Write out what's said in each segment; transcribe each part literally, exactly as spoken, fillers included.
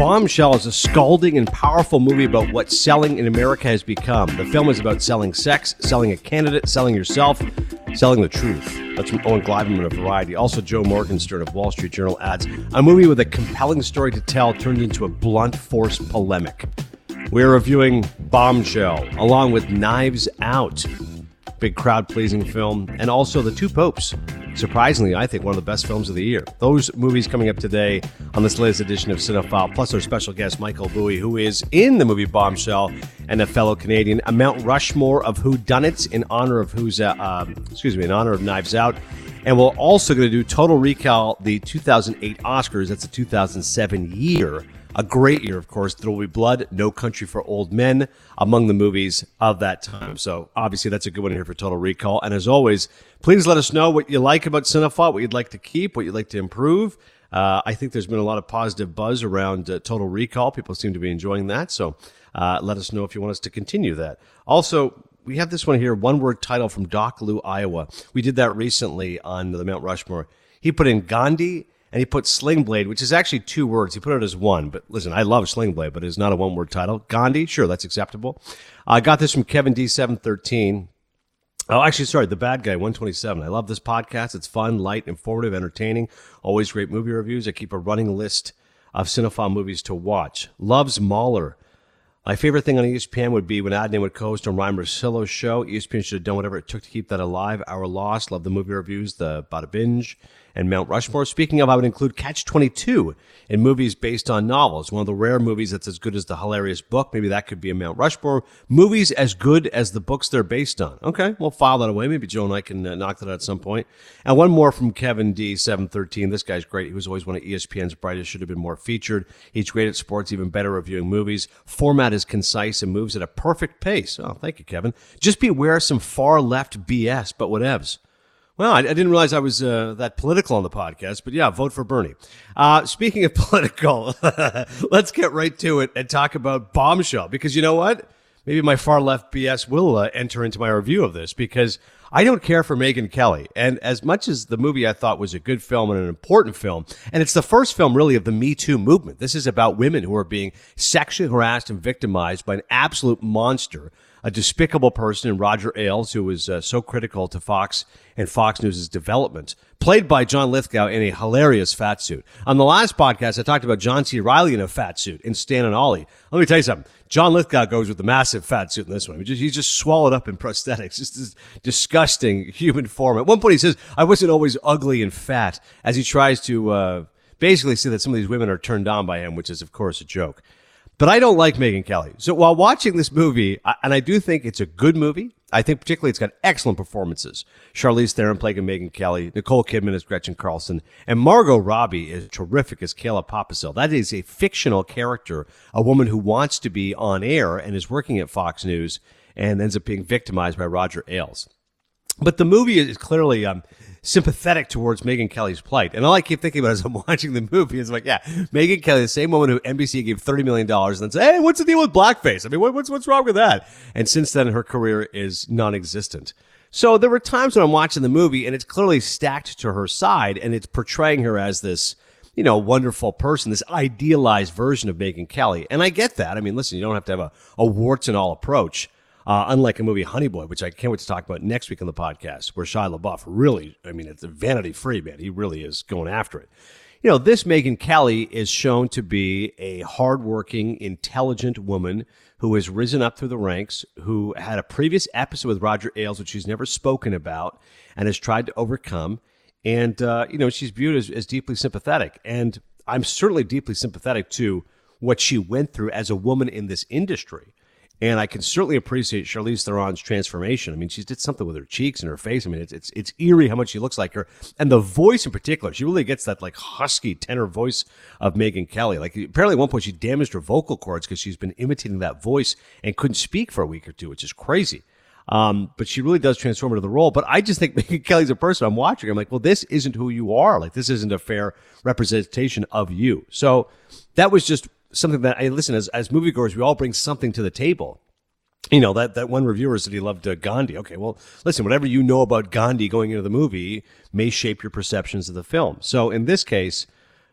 Bombshell is a scalding and powerful movie about what selling in America has become. The film is about selling sex, selling a candidate, selling yourself, selling the truth. That's from Owen Gleiberman of Variety. Also, Joe Morgenstern of Wall Street Journal adds, a movie with a compelling story to tell turned into a blunt force polemic. We're reviewing Bombshell, along with Knives Out, big crowd-pleasing film, and also The Two Popes. Surprisingly, I think one of the best films of the year. Those movies coming up today on this latest edition of Cinephile, plus our special guest, Michael Bowie, who is in the movie Bombshell and a fellow Canadian. A Mount Rushmore of whodunits in honor of who's, uh, um, excuse me, in honor of Knives Out. And we're also going to do Total Recall, the two thousand eight Oscars. That's a two thousand seven year. A great year, of course. There Will Be Blood, No Country for Old Men, among the movies of that time. So obviously that's a good one here for Total Recall. And as always, please let us know what you like about Cinephile, what you'd like to keep, what you'd like to improve. Uh, I think there's been a lot of positive buzz around uh, Total Recall. People seem to be enjoying that. So uh, let us know if you want us to continue that. Also, we have this one here, one-word title from Doc Lou, Iowa. We did that recently on the Mount Rushmore. He put in Gandhi, and he put Sling Blade, which is actually two words. He put it as one. But listen, I love Sling Blade, but it's not a one-word title. Gandhi, sure, that's acceptable. I got this from Kevin D seven thirteen. Oh, actually, sorry, The Bad Guy, one twenty-seven. I love this podcast. It's fun, light, informative, entertaining. Always great movie reviews. I keep a running list of cinephile movies to watch. Loves Mahler. My favorite thing on E S P N would be when Adnan would co-host on Ryan Russillo's show. E S P N should have done whatever it took to keep that alive. Our Loss. Love the movie reviews, the Bada Binge, and Mount Rushmore. Speaking of, I would include Catch twenty-two in movies based on novels. One of the rare movies that's as good as the hilarious book. Maybe that could be a Mount Rushmore. Movies as good as the books they're based on. Okay, we'll file that away. Maybe Joe and I can uh, knock that out at some point. And one more from Kevin D seven thirteen. This guy's great. He was always one of E S P N's brightest. Should have been more featured. He's great at sports, even better reviewing movies. Format is concise and moves at a perfect pace. Oh, thank you, Kevin. Just beware some far left B S, but whatevs. Well, I, I didn't realize I was uh, that political on the podcast, but yeah, vote for Bernie. Uh, speaking of political, let's get right to it and talk about Bombshell, because you know what? Maybe my far left B S will uh, enter into my review of this, because I don't care for Megyn Kelly. And as much as the movie I thought was a good film and an important film, and it's the first film really of the Me Too movement. This is about women who are being sexually harassed and victimized by an absolute monster, a despicable person in Roger Ailes, who was uh, so critical to Fox and Fox News' development, played by John Lithgow in a hilarious fat suit. On the last podcast, I talked about John C. Reilly in a fat suit in Stan and Ollie. Let me tell you something. John Lithgow goes with the massive fat suit in this one. He just, he's just swallowed up in prosthetics. Just this disgusting human form. At one point, he says, I wasn't always ugly and fat, as he tries to uh, basically say that some of these women are turned on by him, which is, of course, a joke. But I don't like Megyn Kelly. So while watching this movie, and I do think it's a good movie, I think particularly it's got excellent performances. Charlize Theron playing Megyn Kelly, Nicole Kidman as Gretchen Carlson, and Margot Robbie is terrific as Kayla Papasil. That is a fictional character, a woman who wants to be on air and is working at Fox News and ends up being victimized by Roger Ailes. But the movie is clearly um, sympathetic towards Megyn Kelly's plight. And all I keep thinking about as I'm watching the movie is like, yeah, Megyn Kelly, the same woman who N B C gave thirty million dollars and then said, hey, what's the deal with blackface? I mean, what, what's what's wrong with that? And since then, her career is non-existent. So there were times when I'm watching the movie and it's clearly stacked to her side and it's portraying her as this, you know, wonderful person, this idealized version of Megyn Kelly. And I get that. I mean, listen, you don't have to have a, a warts and all approach. Uh, unlike a movie, Honey Boy, which I can't wait to talk about next week on the podcast, where Shia LaBeouf really, I mean, it's a vanity free, man. He really is going after it. You know, this Megyn Kelly is shown to be a hardworking, intelligent woman who has risen up through the ranks, who had a previous episode with Roger Ailes, which she's never spoken about and has tried to overcome. And, uh, you know, she's viewed as, as deeply sympathetic. And I'm certainly deeply sympathetic to what she went through as a woman in this industry. And I can certainly appreciate Charlize Theron's transformation. I mean, she did something with her cheeks and her face. I mean, it's it's it's eerie how much she looks like her. And the voice in particular, she really gets that like husky tenor voice of Megyn Kelly. Like apparently at one point she damaged her vocal cords because she's been imitating that voice and couldn't speak for a week or two, which is crazy. Um, but she really does transform into the role. But I just think Megyn Kelly's a person I'm watching. I'm like, well, this isn't who you are. Like this isn't a fair representation of you. So that was just something that I listen as as moviegoers, we all bring something to the table. You know, that, that one reviewer said he loved uh, Gandhi. Okay, well, listen, whatever you know about Gandhi going into the movie may shape your perceptions of the film. So in this case,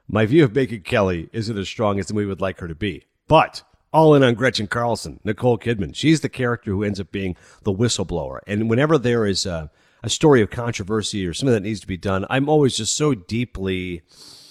My view of Megyn Kelly isn't as strong as we would like her to be. But all in on Gretchen Carlson, Nicole Kidman. She's the character who ends up being the whistleblower. And whenever there is a, a story of controversy or something that needs to be done, I'm always just so deeply,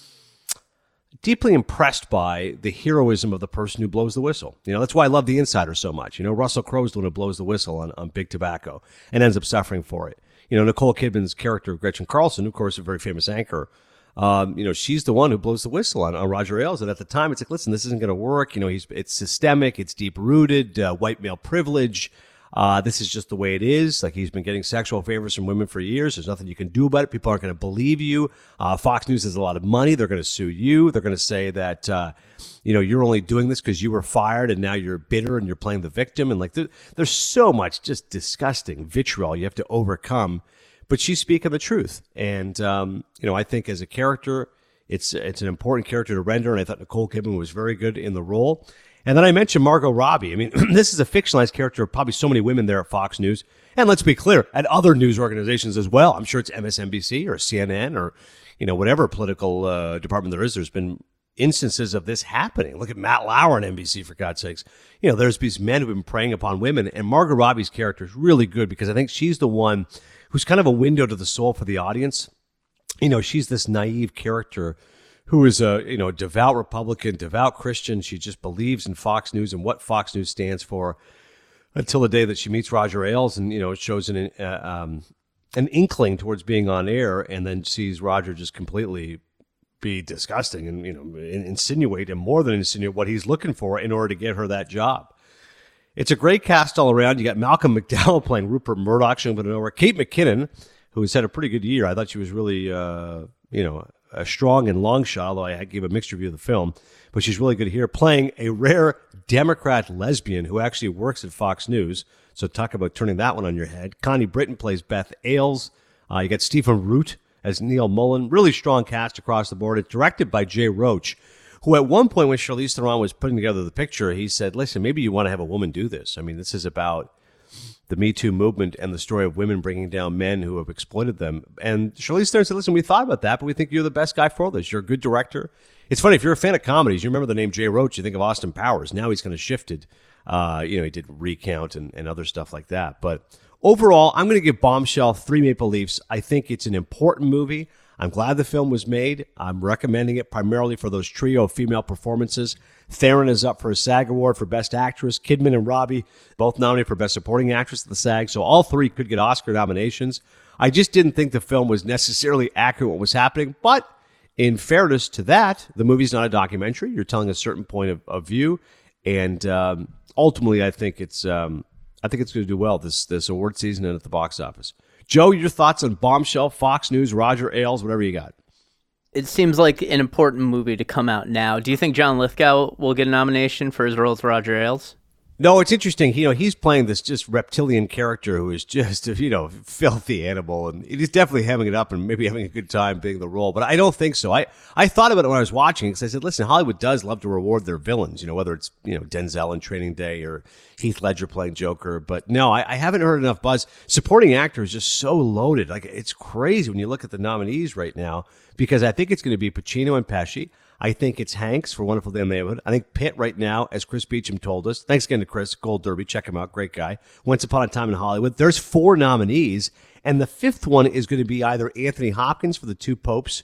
deeply impressed by the heroism of the person who blows the whistle. You know, that's why I love The Insider so much. You know, Russell Crowe's the one who blows the whistle on, on Big Tobacco and ends up suffering for it. You know, Nicole Kidman's character, Gretchen Carlson, of course, a very famous anchor, Um, you know, she's the one who blows the whistle on, on Roger Ailes. And at the time, it's like, listen, this isn't going to work. You know, he's it's systemic. It's deep-rooted, uh, white male privilege. Uh, this is just the way it is. Like, he's been getting sexual favors from women for years. There's nothing you can do about it. People aren't going to believe you. Uh, Fox News has a lot of money. They're going to sue you. They're going to say that, uh, you know, you're only doing this because you were fired and now you're bitter and you're playing the victim. And, like, there, there's so much just disgusting vitriol you have to overcome. But she's speaking the truth. And, um, you know, I think as a character, it's it's an important character to render. And I thought Nicole Kidman was very good in the role. And then I mentioned Margot Robbie. I mean, this is a fictionalized character of probably so many women there at Fox News. And let's be clear, at other news organizations as well. I'm sure it's M S N B C or C N N or, you know, whatever political uh, department there is. There's been instances of this happening. Look at Matt Lauer on N B C, for God's sakes. You know, there's these men who've been preying upon women. And Margot Robbie's character is really good because I think she's the one who's kind of a window to the soul for the audience. You know, she's this naive character who is a, you know, devout Republican, devout Christian. She just believes in Fox News and what Fox News stands for until the day that she meets Roger Ailes and, you know, it shows an, uh, um, an inkling towards being on air and then sees Roger just completely be disgusting and, you know, insinuate and more than insinuate what he's looking for in order to get her that job. It's a great cast all around. You got Malcolm McDowell playing Rupert Murdoch, showing up out of nowhere. Kate McKinnon, who has had a pretty good year. I thought she was really, uh, you know, a strong and long shot, although I gave a mixed review of the film. But she's really good here, playing a rare Democrat lesbian who actually works at Fox News. So talk about turning that one on your head. Connie Britton plays Beth Ailes. Uh, you got Stephen Root as Neil Mullen. Really strong cast across the board. It's directed by Jay Roach, who at one point when Charlize Theron was putting together the picture, he said, listen, maybe you want to have a woman do this. I mean, this is about the Me Too movement and the story of women bringing down men who have exploited them. And Charlize Theron said, listen, we thought about that, but we think you're the best guy for this. You're a good director. It's funny, if you're a fan of comedies, you remember the name Jay Roach, you think of Austin Powers. Now he's kind of shifted. Uh, you know, he did Recount and, and other stuff like that. But overall, I'm going to give Bombshell three Maple Leafs. I think it's an important movie. I'm glad the film was made. I'm recommending it primarily for those trio female performances. Theron is up for a SAG Award for Best Actress. Kidman and Robbie both nominated for Best Supporting Actress at the SAG, so all three could get Oscar nominations. I just didn't think the film was necessarily accurate what was happening, but in fairness to that, the movie's not a documentary. You're telling a certain point of, of view, and um, ultimately, I think it's um, I think it's going to do well this this award season and at the box office. Joe, your thoughts on Bombshell, Fox News, Roger Ailes, whatever you got? It seems like an important movie to come out now. Do you think John Lithgow will get a nomination for his role as Roger Ailes? No, it's interesting. You know, he's playing this just reptilian character who is just, you know, filthy animal, and he's definitely having it up and maybe having a good time being the role. But I don't think so. I, I thought about it when I was watching because I said, listen, Hollywood does love to reward their villains, you know, whether it's, you know, Denzel in Training Day or Heath Ledger playing Joker. But no, I, I haven't heard enough buzz. Supporting actor is just so loaded. Like, it's crazy when you look at the nominees right now because I think it's going to be Pacino and Pesci. I think it's Hanks for Wonderful Day in the Neighborhood. I think Pitt right now, as Chris Beecham told us. Thanks again to Chris. Gold Derby. Check him out. Great guy. Once Upon a Time in Hollywood. There's four nominees, and the fifth one is going to be either Anthony Hopkins for The Two Popes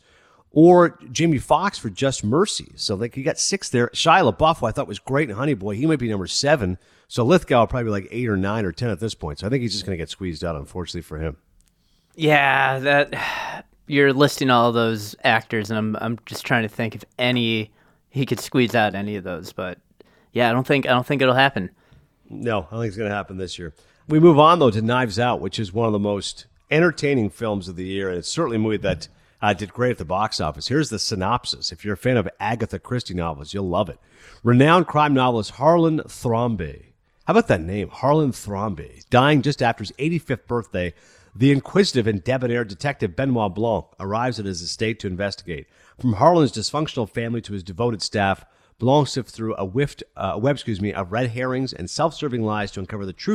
or Jamie Foxx for Just Mercy. So like you got six there. Shia LaBeouf, who I thought was great in Honey Boy. He might be number seven. So Lithgow will probably be like eight or nine or ten at this point. So I think he's just going to get squeezed out, unfortunately for him. Yeah, that... You're listing all those actors, and I'm I'm just trying to think if any he could squeeze out any of those. But yeah, I don't think I don't think it'll happen. No, I don't think it's going to happen this year. We move on though to Knives Out, which is one of the most entertaining films of the year, and it's certainly a movie that uh, did great at the box office. Here's the synopsis. If you're a fan of Agatha Christie novels, you'll love it. Renowned crime novelist Harlan Thrombey. How about that name, Harlan Thrombey? Dying just after his eighty-fifth birthday. The inquisitive and debonair detective Benoit Blanc arrives at his estate to investigate. From Harlan's dysfunctional family to his devoted staff, Blanc sifts through a, whiffed, uh, a web excuse me, of red herrings and self-serving lies to uncover the truth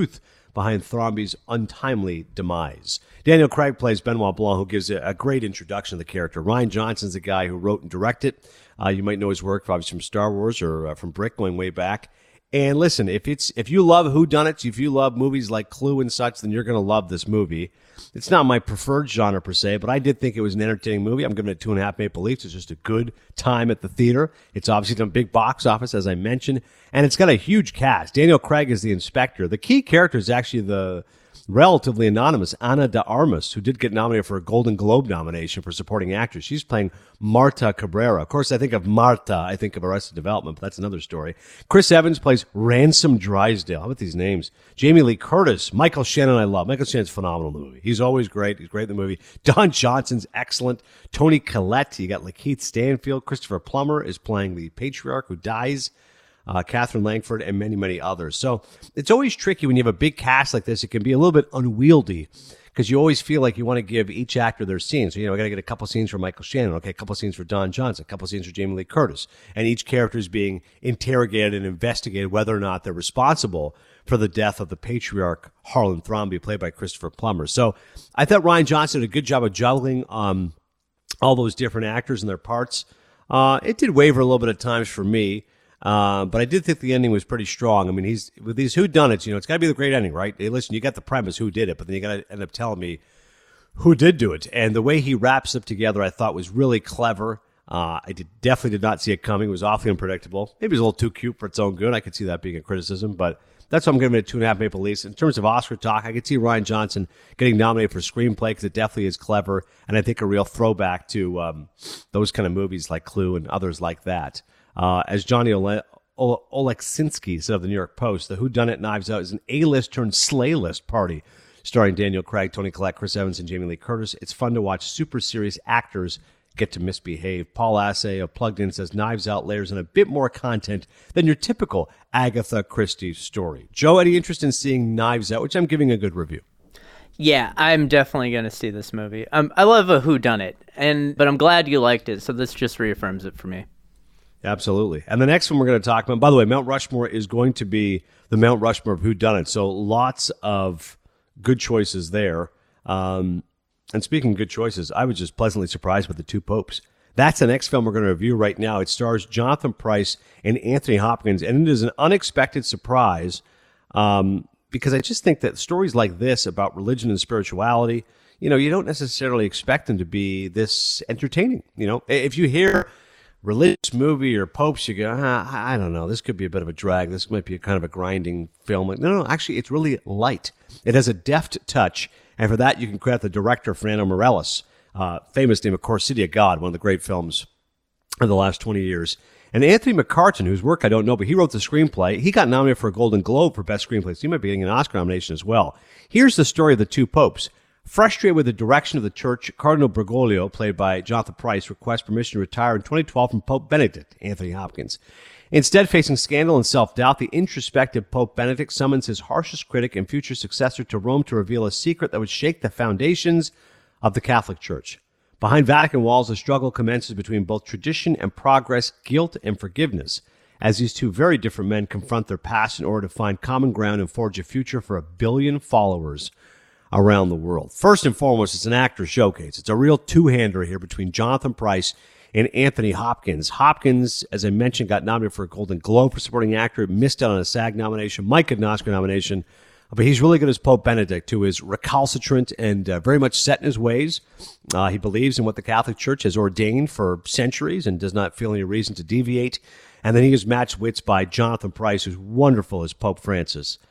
behind Thrombey's untimely demise. Daniel Craig plays Benoit Blanc, who gives a, a great introduction to the character. Rian Johnson's the guy who wrote and directed. Uh, you might know his work obviously from Star Wars or uh, from Brick going way back. And listen, if it's if you love whodunits, if you love movies like Clue and such, then you're going to love this movie. It's not my preferred genre per se, but I did think it was an entertaining movie. I'm giving it two and a half Maple Leafs. It's just a good time at the theater. It's obviously done big box office, as I mentioned, and it's got a huge cast. Daniel Craig is the inspector. The key character is actually the relatively anonymous Ana de Armas, who did get nominated for a Golden Globe nomination for supporting actress. She's playing Marta Cabrera. Of course, I think of Marta, I think of Arrested Development, but that's another story. Chris Evans plays Ransom Drysdale. How about these names? Jamie Lee Curtis. Michael Shannon, I love. Michael Shannon's phenomenal in the movie. He's always great. He's great in the movie. Don Johnson's excellent. Toni Collette. You got Lakeith Stanfield. Christopher Plummer is playing the patriarch who dies. Uh, Catherine Langford, and many, many others. So it's always tricky when you have a big cast like this. It can be a little bit unwieldy because you always feel like you want to give each actor their scene. So, you know, I got to get a couple scenes for Michael Shannon, okay, a couple scenes for Don Johnson, a couple scenes for Jamie Lee Curtis. And each character is being interrogated and investigated whether or not they're responsible for the death of the patriarch, Harlan Thrombey, played by Christopher Plummer. So I thought Rian Johnson did a good job of juggling um, all those different actors and their parts. Uh, it did waver a little bit at times for me. Uh, but I did think the ending was pretty strong. I mean, he's with these whodunits, you know, it's got to be the great ending, right? Hey, listen, you got the premise, who did it, but then you got to end up telling me who did do it. And the way he wraps it together, I thought was really clever. Uh, I did, definitely did not see it coming. It was awfully unpredictable. Maybe it was a little too cute for its own good. I could see that being a criticism, but that's why I'm giving it two and a half Maple Leafs. In terms of Oscar talk, I could see Rian Johnson getting nominated for screenplay because it definitely is clever, and I think a real throwback to um, those kind of movies like Clue and others like that. Uh, as Johnny Ole- Ole- Oleksinski said of the New York Post, the whodunit Knives Out is an A-list turned slay-list party starring Daniel Craig, Toni Collette, Chris Evans, and Jamie Lee Curtis. It's fun to watch super serious actors get to misbehave. Paul Assay of Plugged In says Knives Out layers in a bit more content than your typical Agatha Christie story. Joe, any interest in seeing Knives Out, which I'm giving a good review? Yeah, I'm definitely going to see this movie. Um, I love a whodunit, and but I'm glad you liked it, so this just reaffirms it for me. Absolutely. And the next one we're going to talk about, by the way, Mount Rushmore is going to be the Mount Rushmore of whodunit, so lots of good choices there. Um, and speaking of good choices, I was just pleasantly surprised with The Two Popes. That's the next film we're going to review right now. It stars Jonathan Pryce and Anthony Hopkins, and it is an unexpected surprise um, because I just think that stories like this about religion and spirituality, you know, you don't necessarily expect them to be this entertaining. You know, if you hear religious movie or popes, you go, ah, I don't know, this could be a bit of a drag. This might be a kind of a grinding film. No, no, actually, it's really light. It has a deft touch, and for that, you can credit the director, Fernando Meirelles, uh, famous name, of course, City of God, one of the great films of the last twenty years. And Anthony McCartan, whose work I don't know, but he wrote the screenplay. He got nominated for a Golden Globe for Best Screenplay, so he might be getting an Oscar nomination as well. Here's the story of The Two Popes. Frustrated with the direction of the church, Cardinal Bergoglio, played by Jonathan Pryce, requests permission to retire in twenty twelve from Pope Benedict, Anthony Hopkins. Instead, facing scandal and self-doubt, the introspective Pope Benedict summons his harshest critic and future successor to Rome to reveal a secret that would shake the foundations of the Catholic Church. Behind Vatican walls, the struggle commences between both tradition and progress, guilt and forgiveness, as these two very different men confront their past in order to find common ground and forge a future for a billion followers around the world. First and foremost, it's an actor showcase. It's a real two-hander here between Jonathan Pryce and Anthony Hopkins. Hopkins, as I mentioned, got nominated for a Golden Globe for supporting actor, missed out on a SAG nomination, might get an Oscar nomination, but he's really good as Pope Benedict, who is recalcitrant and uh, very much set in his ways. Uh, he believes in what the Catholic Church has ordained for centuries and does not feel any reason to deviate. And then he is matched wits by Jonathan Pryce, who's wonderful as Pope Francis.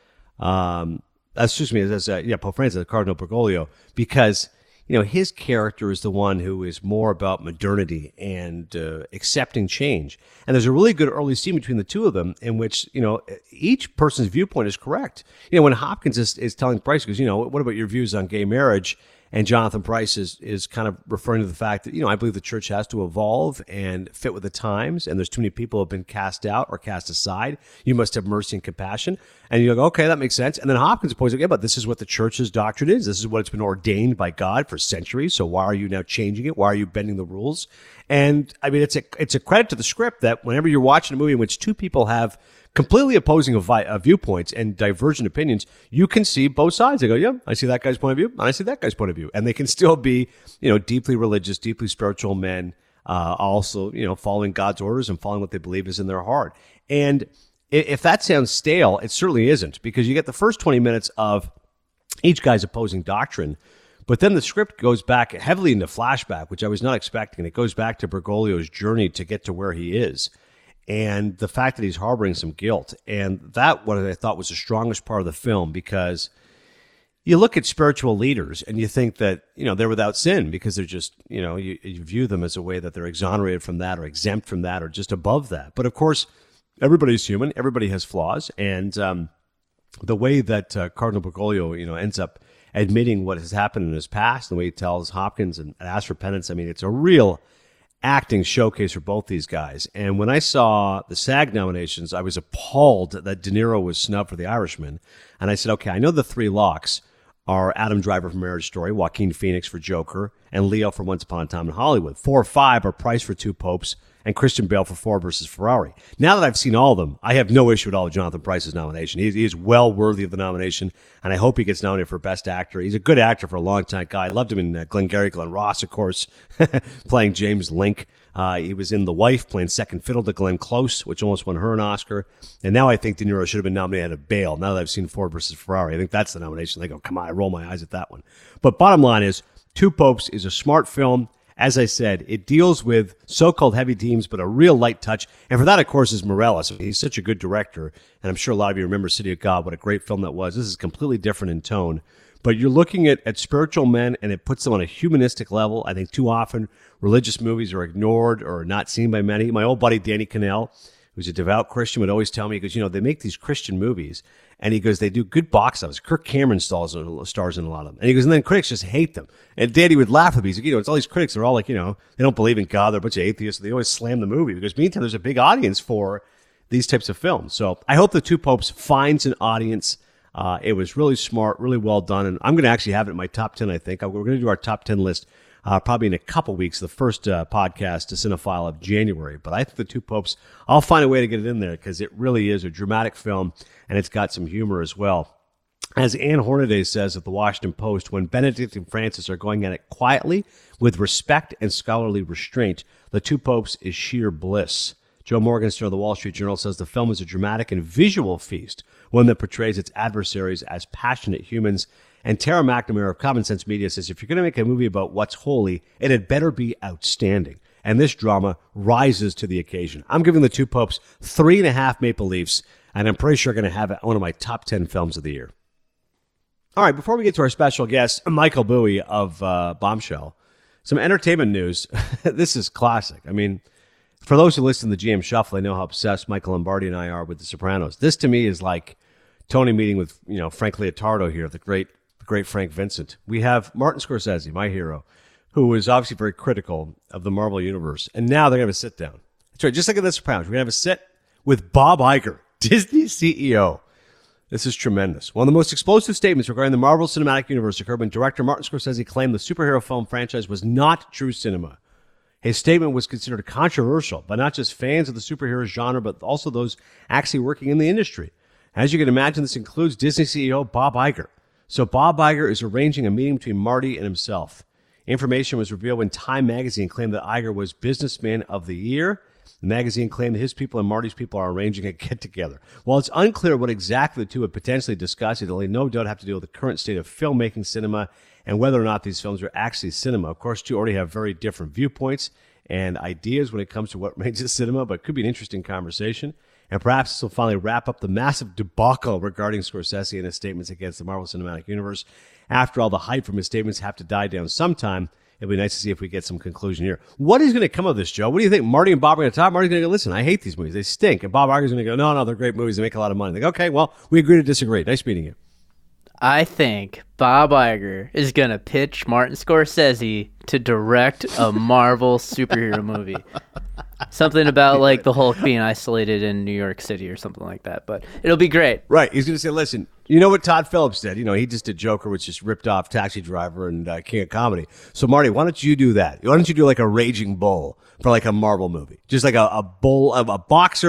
Um, excuse me, as uh, yeah, Pope Francis, Cardinal Bergoglio, because you know his character is the one who is more about modernity and uh, accepting change. And there's a really good early scene between the two of them in which you know each person's viewpoint is correct. You know, when Hopkins is, is telling Pryce, because you know, what about your views on gay marriage? And Jonathan Pryce is, is kind of referring to the fact that, you know, I believe the church has to evolve and fit with the times, and there's too many people who have been cast out or cast aside. You must have mercy and compassion. And you go, okay, that makes sense. And then Hopkins points out, yeah, but this is what the church's doctrine is. This is what it's been ordained by God for centuries. So why are you now changing it? Why are you bending the rules? And I mean, it's a, it's a credit to the script that whenever you're watching a movie in which two people have completely opposing of vi- uh, viewpoints and divergent opinions, you can see both sides. They go, yeah, I see that guy's point of view, and I see that guy's point of view. And they can still be, you know, deeply religious, deeply spiritual men, uh, also, you know, following God's orders and following what they believe is in their heart. And if that sounds stale, it certainly isn't, because you get the first twenty minutes of each guy's opposing doctrine, but then the script goes back heavily into flashback, which I was not expecting. It goes back to Bergoglio's journey to get to where he is, and the fact that he's harboring some guilt. And that, what I thought was the strongest part of the film, because you look at spiritual leaders and you think that, you know, they're without sin because they're just, you know, you, you view them as a way that they're exonerated from that or exempt from that or just above that. But of course, everybody's human. Everybody has flaws. And um, the way that uh, Cardinal Bergoglio, you know, ends up admitting what has happened in his past, the way he tells Hopkins and asks for penance, I mean, it's a real acting showcase for both these guys. And when I saw the SAG nominations, I was appalled that De Niro was snubbed for The Irishman. And I said, okay, I know the three locks are Adam Driver for Marriage Story, Joaquin Phoenix for Joker, and Leo for Once Upon a Time in Hollywood. Four or five are Price for Two Popes, and Christian Bale for Ford versus Ferrari. Now that I've seen all of them, I have no issue at all with Jonathan Pryce's nomination. He, he is well worthy of the nomination, and I hope he gets nominated for Best Actor. He's a good actor for a long time guy. I loved him in uh, Glengarry Glen Ross, of course, playing James Link. Uh, he was in The Wife, playing second fiddle to Glenn Close, which almost won her an Oscar. And now I think De Niro should have been nominated at Bale. Now that I've seen Ford versus Ferrari, I think that's the nomination. They go, come on, I roll my eyes at that one. But bottom line is, Two Popes is a smart film. As I said, it deals with so-called heavy themes, but a real light touch. And for that, of course, is Morelos. He's such a good director. And I'm sure a lot of you remember City of God, what a great film that was. This is completely different in tone. But you're looking at, at spiritual men, and it puts them on a humanistic level. I think too often religious movies are ignored or not seen by many. My old buddy Danny Cannell, who's a devout Christian, would always tell me, he goes, you know, they make these Christian movies, and he goes, they do good box office. Kirk Cameron stars, stars in a lot of them. And he goes, and then critics just hate them. And Danny would laugh at me. He's like, you know, it's all these critics. They're all like, you know, they don't believe in God. They're a bunch of atheists. They always slam the movie. Because meantime, there's a big audience for these types of films. So I hope The Two Popes finds an audience. Uh, it was really smart, really well done. And I'm going to actually have it in my top ten, I think. We're going to do our top ten list uh, probably in a couple weeks, the first uh, podcast to Cinephile of January. But I think The Two Popes, I'll find a way to get it in there because it really is a dramatic film, and it's got some humor as well. As Ann Hornaday says at the Washington Post, when Benedict and Francis are going at it quietly, with respect and scholarly restraint, The Two Popes is sheer bliss. Joe Morgenstern of the Wall Street Journal says the film is a dramatic and visual feast, one that portrays its adversaries as passionate humans. And Tara McNamara of Common Sense Media says, if you're going to make a movie about what's holy, it had better be outstanding. And this drama rises to the occasion. I'm giving The Two Popes three and a half Maple Leafs, and I'm pretty sure going to have it one of my top ten films of the year. All right, before we get to our special guest, Michael Bowie of uh, Bombshell, some entertainment news. This is classic. I mean, for those who listen to the G M Shuffle, they know how obsessed Michael Lombardi and I are with The Sopranos. This, to me, is like Tony meeting with, you know, Frank Leotardo here, the great, the great Frank Vincent. We have Martin Scorsese, my hero, who is obviously very critical of the Marvel Universe. And now they're going to have a sit down. That's right, just like in The Sopranos. We're going to have a sit with Bob Iger, Disney C E O. This is tremendous. One of the most explosive statements regarding the Marvel Cinematic Universe occurred when director Martin Scorsese claimed the superhero film franchise was not true cinema. His statement was considered controversial by not just fans of the superhero genre, but also those actually working in the industry. As you can imagine, this includes Disney C E O Bob Iger. So Bob Iger is arranging a meeting between Marty and himself. Information was revealed when Time magazine claimed that Iger was Businessman of the Year. The magazine claimed that his people and Marty's people are arranging a get-together. While it's unclear what exactly the two would potentially discuss, it'll no doubt have to deal with the current state of filmmaking cinema and whether or not these films are actually cinema. Of course, two already have very different viewpoints and ideas when it comes to what makes it cinema, but it could be an interesting conversation. And perhaps this will finally wrap up the massive debacle regarding Scorsese and his statements against the Marvel Cinematic Universe. After all, the hype from his statements have to die down sometime. It'll be nice to see if we get some conclusion here. What is going to come of this, Joe? What do you think? Marty and Bob are going to talk? Marty's going to go, listen, I hate these movies. They stink. And Bob Iger's going to go, no, no, they're great movies. They make a lot of money. They go, okay, well, we agree to disagree. Nice meeting you. I think Bob Iger is going to pitch Martin Scorsese to direct a Marvel superhero movie. Something about like the Hulk being isolated in New York City or something like that. But it'll be great. Right. He's going to say, listen, you know what Todd Phillips did? You know, he just did Joker, which just ripped off Taxi Driver and uh, King of Comedy. So, Marty, why don't you do that? Why don't you do like a Raging Bull for like a Marvel movie? Just like a, a bull, a, a boxer who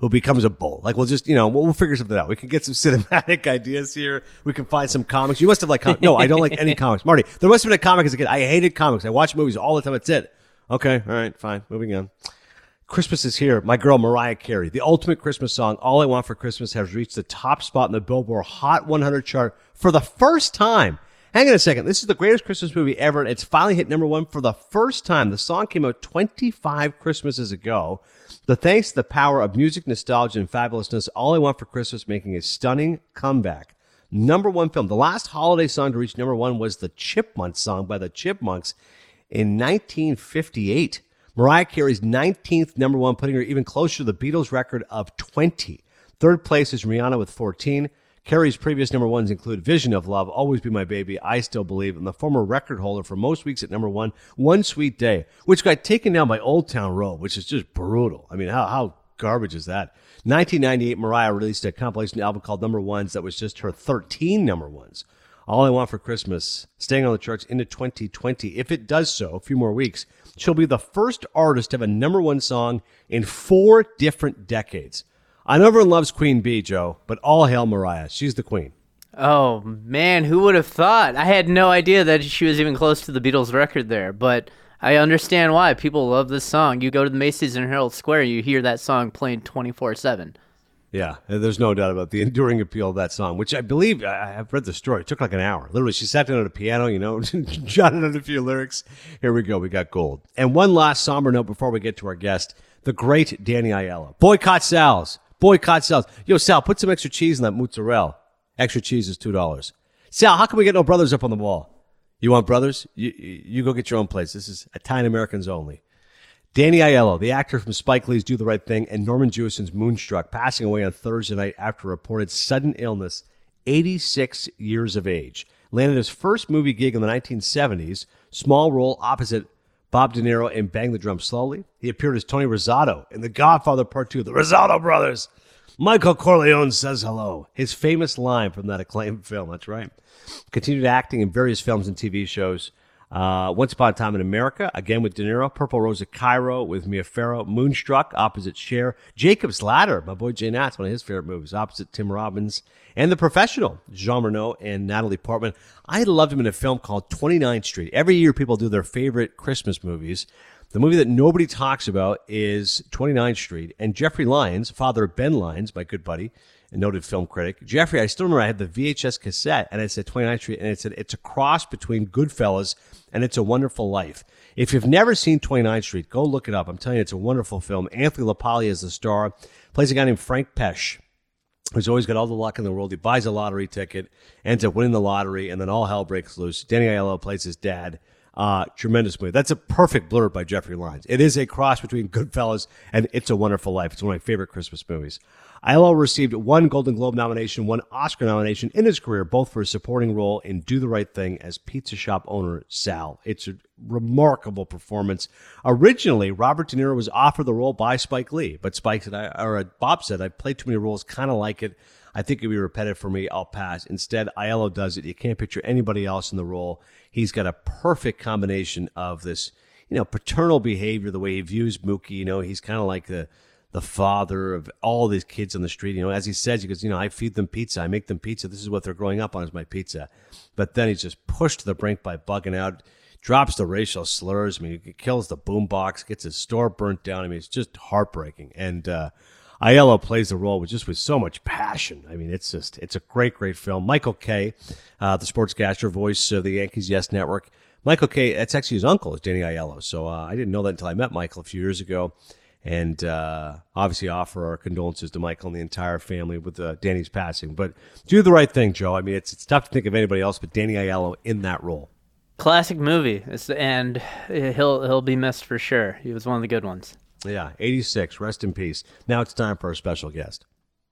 who becomes a bull. Like, we'll just, you know, we'll, we'll figure something out. We can get some cinematic ideas here. We can find some comics. You must have like, com- no, I don't like any comics. Marty, there must have been a comic as a kid. I hated comics. I watched movies all the time. That's it. Okay. All right. Fine. Moving on. Christmas is here. My girl, Mariah Carey, the ultimate Christmas song, All I Want for Christmas, has reached the top spot in the Billboard Hot one hundred chart for the first time. Hang on a second. This is the greatest Christmas movie ever, and it's finally hit number one for the first time. The song came out twenty-five Christmases ago. But thanks to the power of music, nostalgia, and fabulousness, All I Want for Christmas making a stunning comeback. Number one film. The last holiday song to reach number one was the Chipmunks song by the Chipmunks in nineteen fifty-eight. Mariah Carey's nineteenth number one, putting her even closer to the Beatles' record of twenty. Third place is Rihanna with fourteen. Carey's previous number ones include Vision of Love, Always Be My Baby, I Still Believe, and the former record holder for most weeks at number one, One Sweet Day, which got taken down by Old Town Road, which is just brutal. I mean, how how garbage is that? nineteen ninety-eight, Mariah released a compilation album called Number Ones that was just her thirteen number ones. All I Want for Christmas, staying on the charts into twenty twenty. If it does so, a few more weeks, she'll be the first artist to have a number one song in four different decades. I know everyone loves Queen Bee, Joe, but all hail Mariah. She's the queen. Oh, man, who would have thought? I had no idea that she was even close to the Beatles record there, but I understand why. People love this song. You go to the Macy's in Herald Square, you hear that song playing twenty-four seven. Yeah, there's no doubt about the enduring appeal of that song, which I believe, I have read the story, it took like an hour. Literally, she sat down at a piano, you know, jotted out a few lyrics. Here we go, we got gold. And one last somber note before we get to our guest, the great Danny Aiello. Boycott Sal's. Boycott Sal's. Yo, Sal, put some extra cheese in that mozzarella. Extra cheese is two dollars. Sal, how come we get no brothers up on the wall? You want brothers? You, you go get your own place. This is Italian-Americans only. Danny Aiello, the actor from Spike Lee's Do the Right Thing and Norman Jewison's Moonstruck, passing away on Thursday night after reported sudden illness, eighty-six years of age. Landed his first movie gig in the nineteen seventies, small role opposite Bob De Niro in Bang the Drum Slowly. He appeared as Tony Rosado in The Godfather Part two, The Rosado Brothers. Michael Corleone says hello. His famous line from that acclaimed film, that's right. Continued acting in various films and T V shows. Uh, Once Upon a Time in America, again with De Niro. Purple Rose of Cairo with Mia Farrow. Moonstruck, opposite Cher. Jacob's Ladder, my boy Jay Nat's one of his favorite movies, opposite Tim Robbins. And The Professional, Jean Reno and Natalie Portman. I loved him in a film called twenty-ninth Street. Every year people do their favorite Christmas movies. The movie that nobody talks about is twenty-ninth Street. And Jeffrey Lyons, father of Ben Lyons, my good buddy, a noted film critic. Jeffrey, I still remember I had the V H S cassette, and it said twenty-ninth Street, and it said it's a cross between Goodfellas and It's a Wonderful Life. If you've never seen twenty-ninth Street, go look it up. I'm telling you, it's a wonderful film. Anthony LaPaglia is the star. Plays a guy named Frank Pesh, who's always got all the luck in the world. He buys a lottery ticket, ends up winning the lottery, and then all hell breaks loose. Danny Aiello plays his dad. Uh, tremendous movie. That's a perfect blurb by Jeffrey Lyons. It is a cross between Goodfellas and It's a Wonderful Life. It's one of my favorite Christmas movies. Aiello received one Golden Globe nomination, one Oscar nomination in his career, both for his supporting role in Do the Right Thing as pizza shop owner Sal. It's a remarkable performance. Originally, Robert De Niro was offered the role by Spike Lee, but Spike said, I, or Bob said, I played too many roles, kind of like it. I think it'd be repetitive for me. I'll pass. Instead, Aiello does it. You can't picture anybody else in the role. He's got a perfect combination of this, you know, paternal behavior, the way he views Mookie. You know, he's kind of like the the father of all these kids on the street. You know, as he says, he goes, you know, I feed them pizza. I make them pizza. This is what they're growing up on is my pizza. But then he's just pushed to the brink by bugging out, drops the racial slurs. I mean, he kills the boombox, gets his store burnt down. I mean, it's just heartbreaking. And uh, Aiello plays the role with just with so much passion. I mean, it's just, it's a great, great film. Michael Kay, uh, the sportscaster, voice of the Yankees Yes Network. Michael Kay, that's actually his uncle, is Danny Aiello. So uh, I didn't know that until I met Michael a few years ago. And uh, obviously offer our condolences to Michael and the entire family with uh, Danny's passing. But do the right thing, Joe. I mean, it's it's tough to think of anybody else but Danny Aiello in that role. Classic movie, it's, and he'll he'll be missed for sure. He was one of the good ones. Yeah, eighty-six. Rest in peace. Now it's time for our special guest.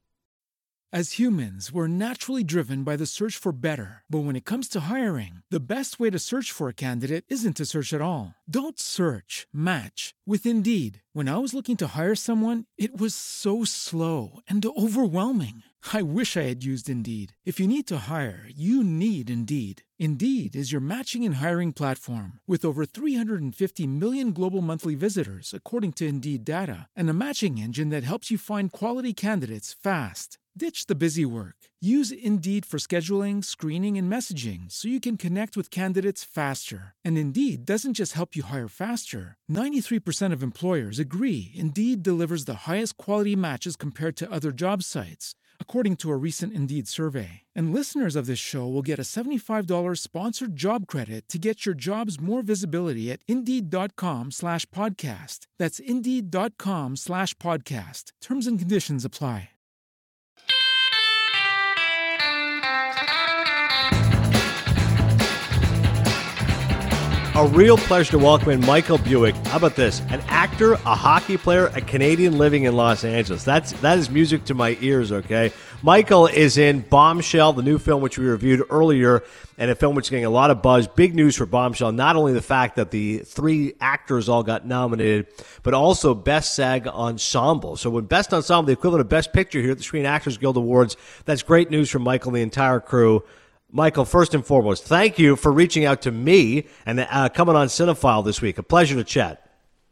As humans, we're naturally driven by the search for better. But when it comes to hiring, the best way to search for a candidate isn't to search at all. Don't search, match with Indeed. When I was looking to hire someone, it was so slow and overwhelming. I wish I had used Indeed. If you need to hire, you need Indeed. Indeed is your matching and hiring platform with over three hundred fifty million global monthly visitors, according to Indeed data, and a matching engine that helps you find quality candidates fast. Ditch the busy work. Use Indeed for scheduling, screening, and messaging so you can connect with candidates faster. And Indeed doesn't just help you hire faster. ninety-three percent of employers agree Indeed delivers the highest quality matches compared to other job sites, according to a recent Indeed survey. And listeners of this show will get a seventy-five dollars sponsored job credit to get your jobs more visibility at Indeed.com slash podcast. That's Indeed.com slash podcast. Terms and conditions apply. A real pleasure to welcome in Michael Buick. How about this? An actor, a hockey player, a Canadian living in Los Angeles. That's that is music to my ears, okay? Michael is in Bombshell, the new film which we reviewed earlier, and a film which is getting a lot of buzz. Big news for Bombshell, not only the fact that the three actors all got nominated, but also Best SAG Ensemble. So when Best Ensemble, the equivalent of Best Picture here at the Screen Actors Guild Awards, that's great news for Michael and the entire crew. Michael, first and foremost, thank you for reaching out to me and uh, coming on Cinephile this week. A pleasure to chat.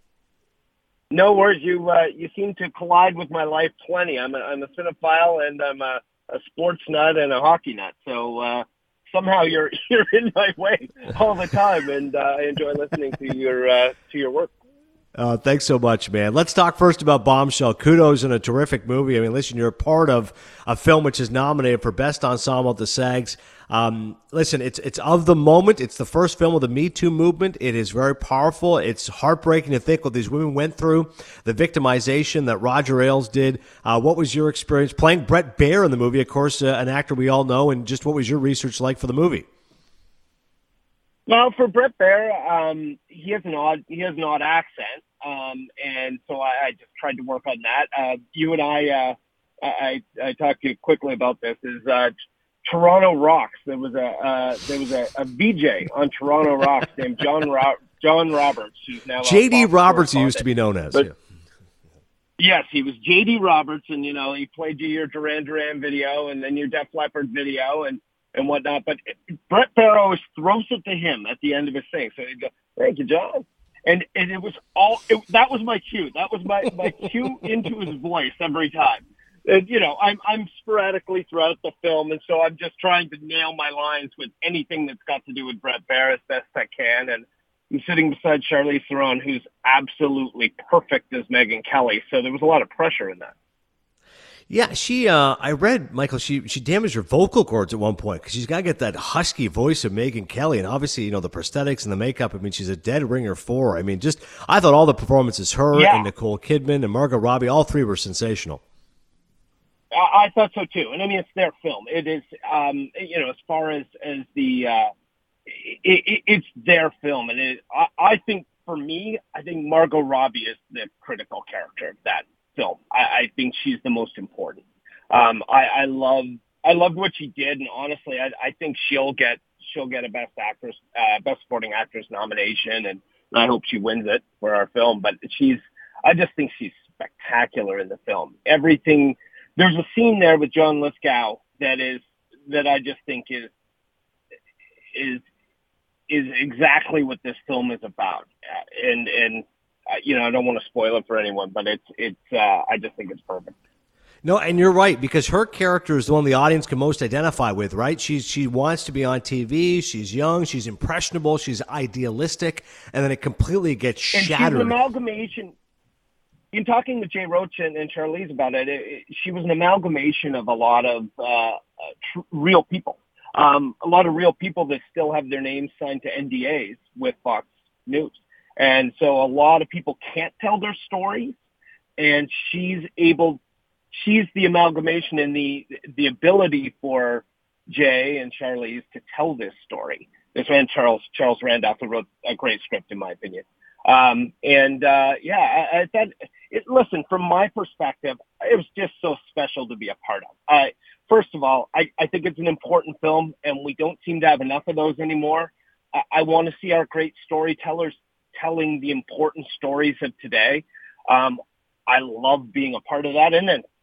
No worries. You uh, you seem to collide with my life plenty. I'm a, I'm a cinephile and I'm a, a sports nut and a hockey nut. So uh, somehow you're you're in my way all the time, and uh, I enjoy listening to your uh, to your work. Uh, thanks so much, man. Let's talk first about Bombshell. Kudos in a terrific movie. I mean, listen, you're a part of a film which is nominated for Best Ensemble at the SAGs. Um, listen, it's it's of the moment. It's the first film of the Me Too movement. It is very powerful. It's heartbreaking to think what these women went through, the victimization that Roger Ailes did. Uh, what was your experience playing Brett Baer in the movie? Of course, uh, an actor we all know. And just what was your research like for the movie? Well, for Brett Baer, um, he has an odd he has an odd accent, um, and so I, I just tried to work on that. Uh, you and I, uh, I, I talked to you quickly about this. Is uh, Toronto Rocks? There was a uh, there was a, a V J on Toronto Rocks named John Ro- John Roberts, who's now J D Roberts. He used to be known as. But, yeah. Yes, he was J D Roberts, and you know he played you your Duran Duran video, and then your Def Leppard video, and. and whatnot, but Brett Baer always throws it to him at the end of his thing. So he'd go, "Thank you, John," and and it was all it, that was my cue. That was my my cue into his voice every time. And you know, I'm I'm sporadically throughout the film, and so I'm just trying to nail my lines with anything that's got to do with Brett Baer as best I can. And I'm sitting beside Charlize Theron, who's absolutely perfect as Megyn Kelly. So there was a lot of pressure in that. Yeah, she. Uh, I read, Michael. She she damaged her vocal cords at one point because she's got to get that husky voice of Megyn Kelly, and obviously, you know, the prosthetics and the makeup. I mean, she's a dead ringer for her. I mean, just I thought all the performances, her yeah. and Nicole Kidman and Margot Robbie, all three were sensational. I, I thought so too, and I mean, it's their film. It is, um, you know, as far as as the, uh, it, it, it's their film, and it, I, I think for me, I think Margot Robbie is the critical character of that film. I, I think she's the most important. Um, I, I love, I loved what she did, and honestly, I, I think she'll get, she'll get a best actress, uh, best supporting actress nomination, and I hope she wins it for our film. But she's, I just think she's spectacular in the film. Everything. There's a scene there with John Lithgow that is, that I just think is, is, is exactly what this film is about, and and. Uh, you know, I don't want to spoil it for anyone, but it's, it's, uh, I just think it's perfect. No, and you're right, because her character is the one the audience can most identify with, right? She's, she wants to be on T V, she's young, she's impressionable, she's idealistic, and then it completely gets shattered. And she's an amalgamation. In talking with Jay Roach and, and Charlize about it, it, it, she was an amalgamation of a lot of uh, uh, tr- real people. Um, a lot of real people that still have their names signed to N D As with Fox News. And so a lot of people can't tell their stories, and she's able, she's the amalgamation and the, the ability for Jay and Charlize to tell this story. This man, Charles, Charles Randolph, who wrote a great script, in my opinion. Um, and, uh, yeah, I, I thought, it, listen, from my perspective, it was just so special to be a part of. I, first of all, I, I think it's an important film, and we don't seem to have enough of those anymore. I, I want to see our great storytellers telling the important stories of today. Um, I love being a part of that. And then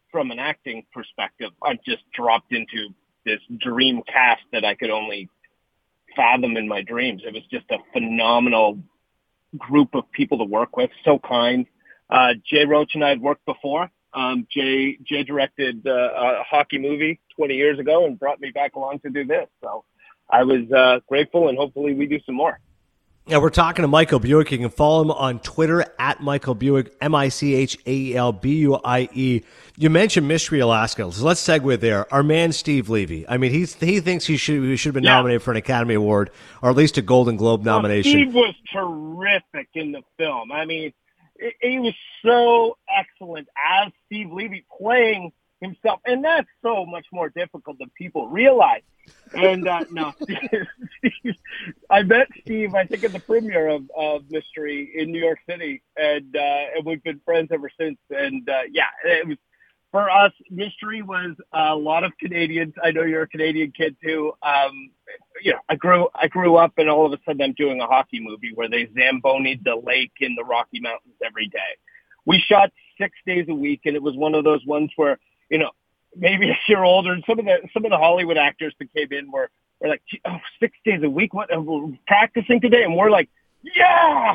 from an acting perspective, I've just dropped into this dream cast that I could only fathom in my dreams. It was just a phenomenal group of people to work with, so kind. Uh, Jay Roach and I had worked before. Um, Jay, Jay directed uh, a hockey movie twenty years ago and brought me back along to do this. So I was uh, grateful, and hopefully we do some more. Yeah, we're talking to Michael Buick. You can follow him on Twitter at Michael Buick, M I C H A E L B U I E. You mentioned Mystery Alaska, so let's segue there. Our man Steve Levy. I mean, he's, he thinks he should he should have been Yeah. nominated for an Academy Award or at least a Golden Globe Well, nomination. Steve was terrific in the film. I mean, it, he was so excellent as Steve Levy playing himself, and that's so much more difficult than people realize. And uh, no, Steve, I met Steve, I think, at the premiere of, of Mystery in New York City, and uh, and we've been friends ever since. And uh, yeah, it was for us. Mystery was a lot of Canadians. I know you're a Canadian kid too. Um, you know, I grew I grew up, and all of a sudden I'm doing a hockey movie where they zambonied the lake in the Rocky Mountains every day. We shot six days a week, and it was one of those ones where, you know, maybe a year older, and some of the some of the Hollywood actors that came in were were like, oh, six days a week, what? We're practicing today, and we're like, yeah,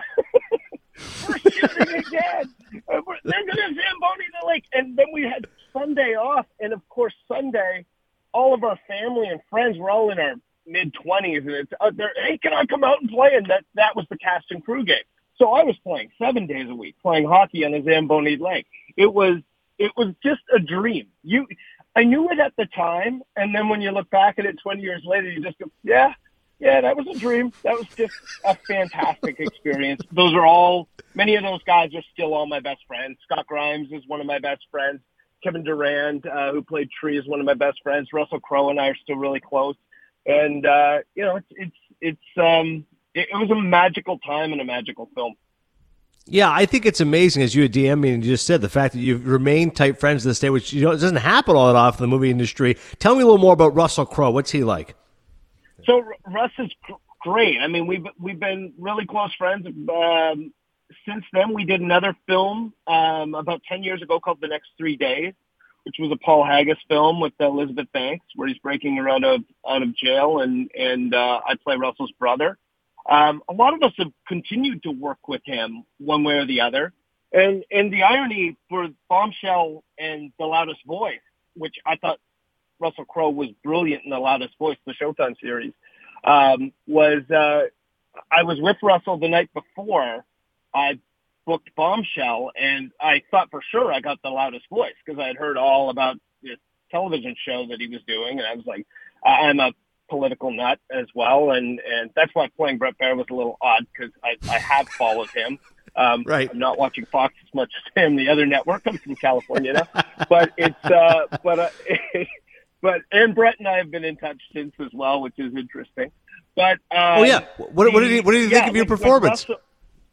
we're shooting again. And we're, they're gonna zamboni the lake, and then we had Sunday off, and of course Sunday, all of our family and friends were all in our mid twenties, and it's out there. Hey, can I come out and play? And that that was the cast and crew game. So I was playing seven days a week, playing hockey on a zamboni lake. It was. It was just a dream. You, I knew it at the time, and then when you look back at it twenty years later, you just go, yeah, yeah, that was a dream. That was just a fantastic experience. Those are all, many of those guys are still all my best friends. Scott Grimes is one of my best friends. Kevin Durand, uh, who played Tree, is one of my best friends. Russell Crowe and I are still really close. And, uh, you know, it's, it's, it's, um, it, it was a magical time and a magical film. Yeah, I think it's amazing, as you had D M'd me and you just said, the fact that you've remained tight friends to this day, which, you know, it doesn't happen all that often in the movie industry. Tell me a little more about Russell Crowe. What's he like? So Russ is great. I mean, we've we've been really close friends. Um, since then, we did another film um, about ten years ago called The Next Three Days, which was a Paul Haggis film with Elizabeth Banks, where he's breaking her out of out of jail, and and uh, I play Russell's brother. Um, a lot of us have continued to work with him one way or the other. And, and the irony for Bombshell and The Loudest Voice, which I thought Russell Crowe was brilliant in The Loudest Voice, the Showtime series, um, was uh, I was with Russell the night before I booked Bombshell, and I thought for sure I got The Loudest Voice because I had heard all about this television show that he was doing. And I was like, I'm a political nut as well, and and that's why playing Bret Baier was a little odd because I, I have followed him. Um, right. I'm not watching Fox as much as him, the other network. I'm from California now, but it's uh, but uh, but and Bret and I have been in touch since as well, which is interesting. But um, oh yeah, what, what did he what did he yeah, think of your like, performance? Like Russell,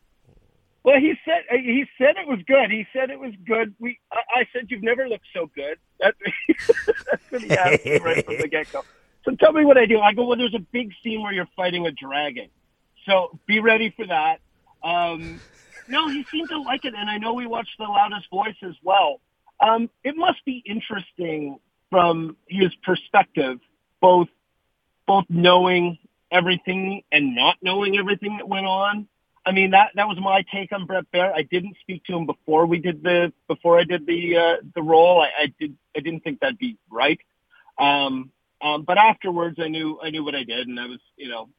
well, he said he said it was good. He said it was good. We I, I said you've never looked so good. That, that's what he asked me right from the get go. So tell me what I do. I go, well, there's a big scene where you're fighting a dragon. So be ready for that. Um, no, he seemed to like it, and I know we watched The Loudest Voice as well. Um, it must be interesting from his perspective, both both knowing everything and not knowing everything that went on. I mean, that that was my take on Bret Baier. I didn't speak to him before we did the before I did the uh, the role. I, I did I didn't think that'd be right. Um, Um, but afterwards, I knew I knew what I did, and I was, you know,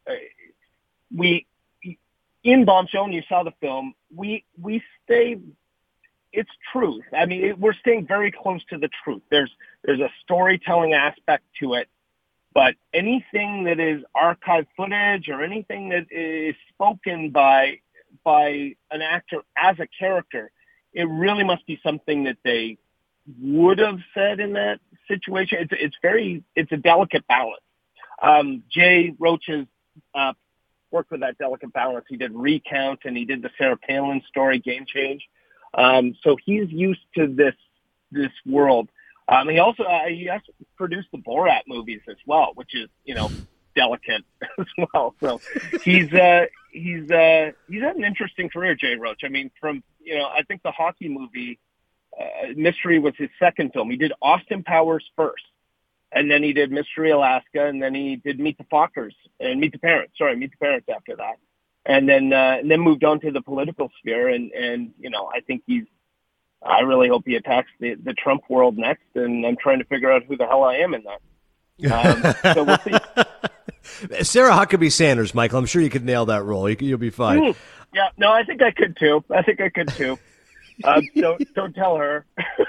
we in Bombshell. And you saw the film. We we stay. It's truth. I mean, it, we're staying very close to the truth. There's there's a storytelling aspect to it, but anything that is archive footage or anything that is spoken by by an actor as a character, it really must be something that they would have said in that situation. It's it's very it's a delicate balance. Um, Jay Roach has uh, worked with that delicate balance. He did Recount and he did the Sarah Palin story, Game Change. Um, so he's used to this this world. Um, he also uh, he has produced the Borat movies as well, which is you know delicate as well. So he's uh, he's uh, he's had an interesting career, Jay Roach. I mean, from you know I think the hockey movie uh, Mystery was his second film. He did Austin Powers first, and then he did Mystery Alaska, and then he did Meet the Fockers and Meet the Parents. Sorry, Meet the Parents after that, and then uh, and then moved on to the political sphere. And and you know, I think he's. I really hope he attacks the the Trump world next, and I'm trying to figure out who the hell I am in that. Um, so we'll see. Sarah Huckabee Sanders, Michael. I'm sure you could nail that role. You, you'll be fine. Mm, yeah, no, I think I could too. I think I could too. Uh, don't don't tell her.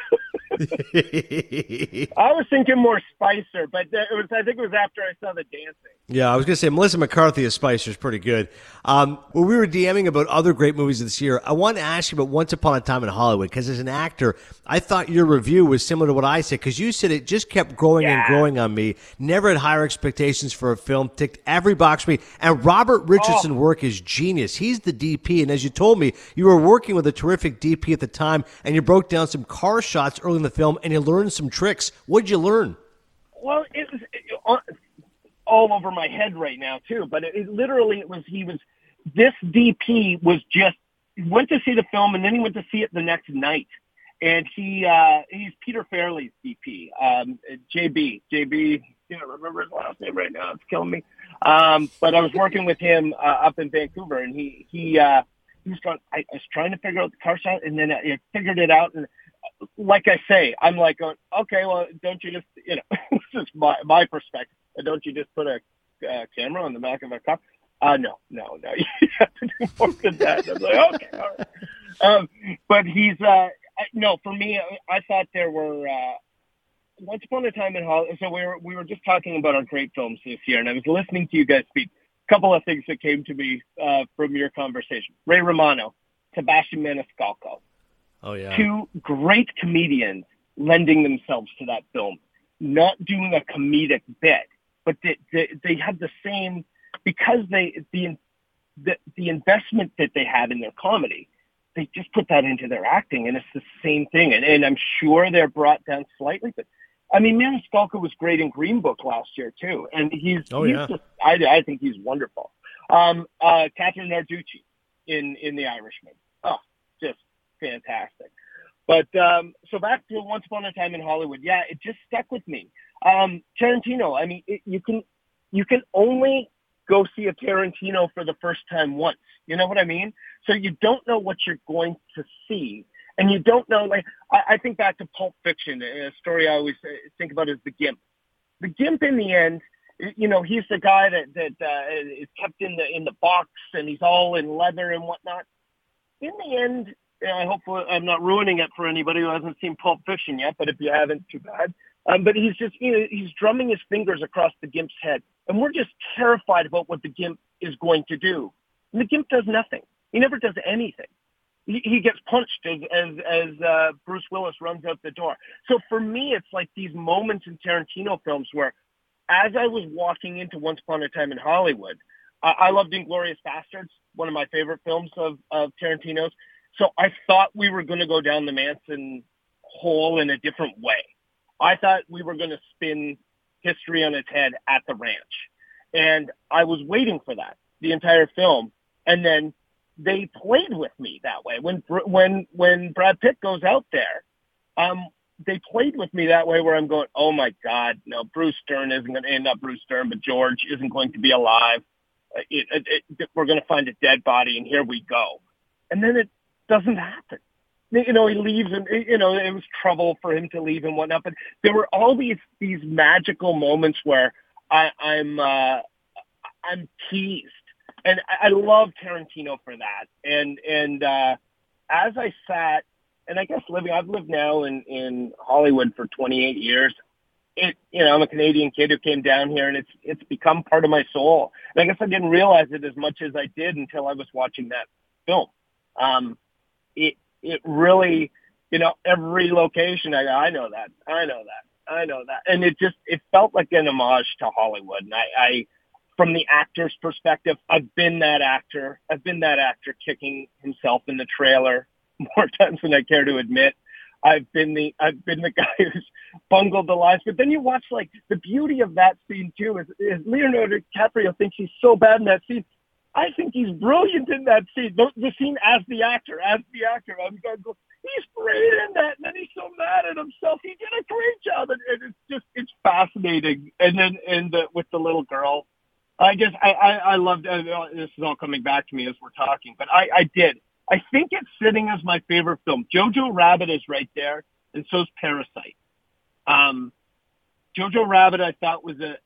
I was thinking more Spicer, but it was. I think it was after I saw the dancing. Yeah, I was going to say Melissa McCarthy as Spicer is pretty good. Um, when we were DMing about other great movies this year, I wanted to ask you about Once Upon a Time in Hollywood, because as an actor, I thought your review was similar to what I said, because you said it just kept growing Yeah. and growing on me. Never had higher expectations for a film. Ticked every box for me. And Robert Richardson's Oh. work is genius. He's the D P, and as you told me, you were working with a terrific D P at the time, and you broke down some car shots early in the film, and you learned some tricks. What did you learn? Well, it was it, all over my head right now too. But it, it literally, it was he was this D P was just he went to see the film, and then he went to see it the next night. And he uh, he's Peter Farrelly's D P, um, J B. J B. I can't remember his last name right now. It's killing me. Um, but I was working with him uh, up in Vancouver, and he he uh, he was trying. I, I was trying to figure out the car shot, and then I, I figured it out. And like I say, I'm like, going, okay, well, don't you just, you know, this is my my perspective. Don't you just put a uh, camera on the back of a car? Uh, no, no, no. You have to do more than that. I was like, okay, all right. Um, but he's, uh, I, no, for me, I, I thought there were, uh, Once Upon a Time in Hollywood. So we were, we were just talking about our great films this year, and I was listening to you guys speak. A couple of things that came to me uh, from your conversation. Ray Romano, Sebastian Maniscalco. Oh, yeah. Two great comedians lending themselves to that film, not doing a comedic bit, but they, they, they had the same, because they the, the the investment that they had in their comedy, they just put that into their acting, and it's the same thing. And, and I'm sure they're brought down slightly, but I mean, Maniscalco was great in Green Book last year too, and he's, oh, he's yeah. just, I, I think he's wonderful. Um, uh, Catherine Narducci in in The Irishman, oh, just fantastic. But um, so back to Once Upon a Time in Hollywood. Yeah, it just stuck with me. Um, Tarantino. I mean, it, you can you can only go see a Tarantino for the first time once. You know what I mean? So you don't know what you're going to see, and you don't know. Like I, I think back to Pulp Fiction. A story I always think about is the Gimp. The Gimp, in the end, you know, he's the guy that that uh, is kept in the in the box, and he's all in leather and whatnot. In the end. I hope I'm not ruining it for anybody who hasn't seen Pulp Fiction yet, but if you haven't, too bad. Um, but he's just, you know, he's drumming his fingers across the Gimp's head. And we're just terrified about what the Gimp is going to do. And the Gimp does nothing. He never does anything. He, he gets punched as, as, as uh, Bruce Willis runs out the door. So for me, it's like these moments in Tarantino films where, as I was walking into Once Upon a Time in Hollywood, I, I loved Inglourious Bastards, one of my favorite films of, of Tarantino's. So I thought we were going to go down the Manson hole in a different way. I thought we were going to spin history on its head at the ranch. And I was waiting for that the entire film. And then they played with me that way. When when when Brad Pitt goes out there, um, they played with me that way where I'm going, oh, my God, no, Bruce Dern isn't going to end up Bruce Dern, but George isn't going to be alive. It, it, it, we're going to find a dead body, and here we go. And then it doesn't happen. You know, he leaves, and you know it was trouble for him to leave and whatnot. But there were all these these magical moments where I, I'm uh, I'm teased, and I, I love Tarantino for that. And and uh, as I sat, and I guess living, I've lived now in in Hollywood for twenty-eight years. It, you know, I'm a Canadian kid who came down here, and it's it's become part of my soul. And I guess I didn't realize it as much as I did until I was watching that film. Um, It it really, you know, every location, I I know that, I know that, I know that. And it just, it felt like an homage to Hollywood. And I, I, from the actor's perspective, I've been that actor. I've been that actor kicking himself in the trailer more times than I care to admit. I've been the, I've been the guy who's bungled the lines. But then you watch, like, the beauty of that scene too is, is Leonardo DiCaprio thinks he's so bad in that scene. I think he's brilliant in that scene. The, the scene as the actor, as the actor. I'm going to go, he's great in that, and then he's so mad at himself. He did a great job, and, and it's just, it's fascinating. And then, and the, with the little girl, I guess I, I, I loved, uh, this is all coming back to me as we're talking, but I, I did. I think it's sitting as my favorite film. Jojo Rabbit is right there, and so's Parasite. Um, Jojo Rabbit, I thought was a,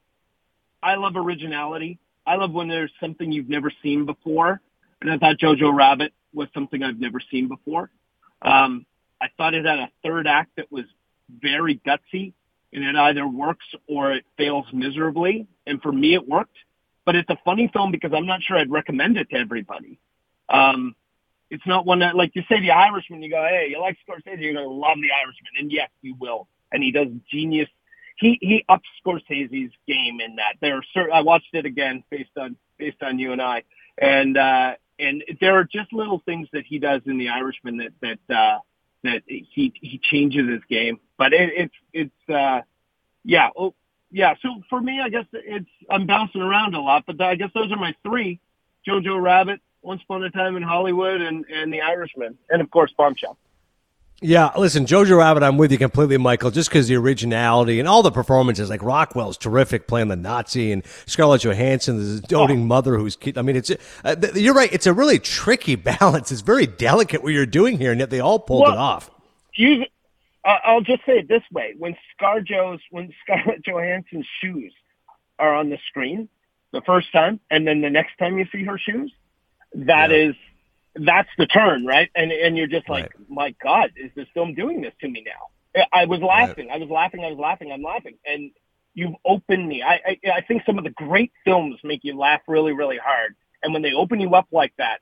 I love originality. I love when there's something you've never seen before. And I thought Jojo Rabbit was something I've never seen before. Um, I thought it had a third act that was very gutsy, and it either works or it fails miserably. And for me, it worked. But it's a funny film because I'm not sure I'd recommend it to everybody. Um, it's not one that, like you say, The Irishman, you go, hey, you like Scorsese, you're going to love The Irishman. And yes, you will. And he does genius. He he ups Scorsese's game in that. There are certain, I watched it again based on based on you and I, and uh, and there are just little things that he does in The Irishman that that uh, that he he changes his game. But it, it's it's uh, yeah oh, yeah. So for me, I guess it's I'm bouncing around a lot, but I guess those are my three: Jojo Rabbit, Once Upon a Time in Hollywood, and and The Irishman, and of course Bombshell. Yeah, listen, Jojo Rabbit, I'm with you completely, Michael, just because the originality and all the performances, like Rockwell's terrific playing the Nazi, and Scarlett Johansson, this doting oh. mother who's, I mean, it's, uh, you're right, it's a really tricky balance. It's very delicate what you're doing here, and yet they all pulled well, it off. You, uh, I'll just say it this way. When ScarJo's, when Scarlett Johansson's shoes are on the screen the first time, and then the next time you see her shoes, that yeah. is, that's the turn, right? And and you're just like, right. my God, is this film doing this to me now? I was laughing. Right. I was laughing. I was laughing. I'm laughing. And you've opened me. I, I I think some of the great films make you laugh really, really hard. And when they open you up like that,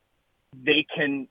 they can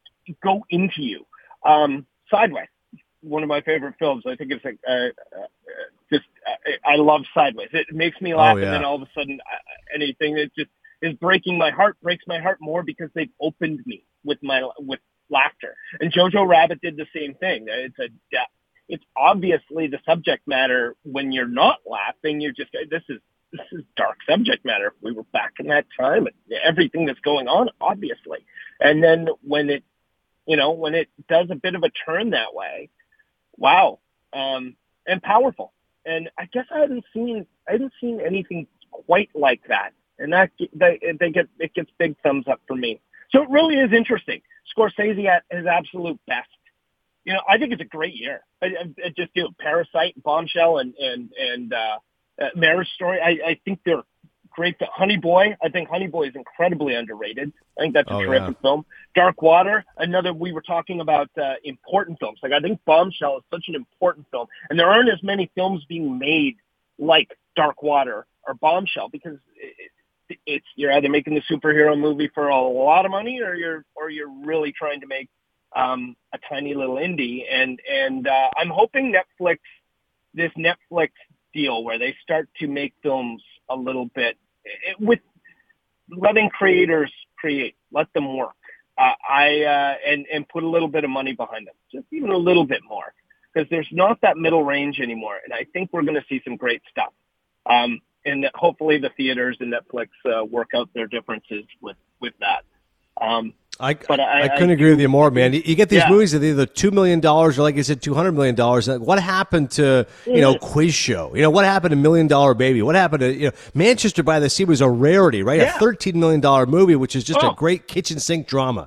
go into you. Um, Sideways, one of my favorite films. I think it's like uh, uh, just uh, I love Sideways. It makes me laugh, oh, yeah. and then all of a sudden, uh, anything that just is breaking my heart, breaks my heart more because they've opened me with my with laughter. And Jojo Rabbit did the same thing. It's a it's obviously the subject matter. When you're not laughing, you're just this is this is dark subject matter. If we were back in that time, and everything that's going on, obviously. And then when it, you know, when it does a bit of a turn that way, wow, um, and powerful. And I guess I hadn't seen I hadn't seen anything quite like that. And that they, they get it gets big thumbs up for me. So it really is interesting. Scorsese at his absolute best. You know, I think it's a great year. I, I, I just do Parasite, Bombshell, and and and uh, uh, Marriage Story. I, I think they're great. Honey Boy. I think Honey Boy is incredibly underrated. I think that's a oh, terrific yeah. film. Dark Water. Another. We were talking about uh, important films. Like I think Bombshell is such an important film, and there aren't as many films being made like Dark Water or Bombshell because. It, It's you're either making the superhero movie for a lot of money, or you're or you're really trying to make um, a tiny little indie. And and uh, I'm hoping Netflix, this Netflix deal, where they start to make films a little bit it, with letting creators create, let them work. Uh, I uh, and and put a little bit of money behind them, just even a little bit more, because there's not that middle range anymore. And I think we're going to see some great stuff. Um, And hopefully the theaters and Netflix uh, work out their differences with, with that. Um, I, but I, I couldn't I, agree with you more, man. You, you get these yeah. movies that are either two million dollars or, like you said, two hundred million dollars. What happened to, you know, Quiz Show? You know, what happened to Million Dollar Baby? What happened to, you know, Manchester by the Sea was a rarity, right? Yeah. A thirteen million dollars movie, which is just oh. a great kitchen sink drama.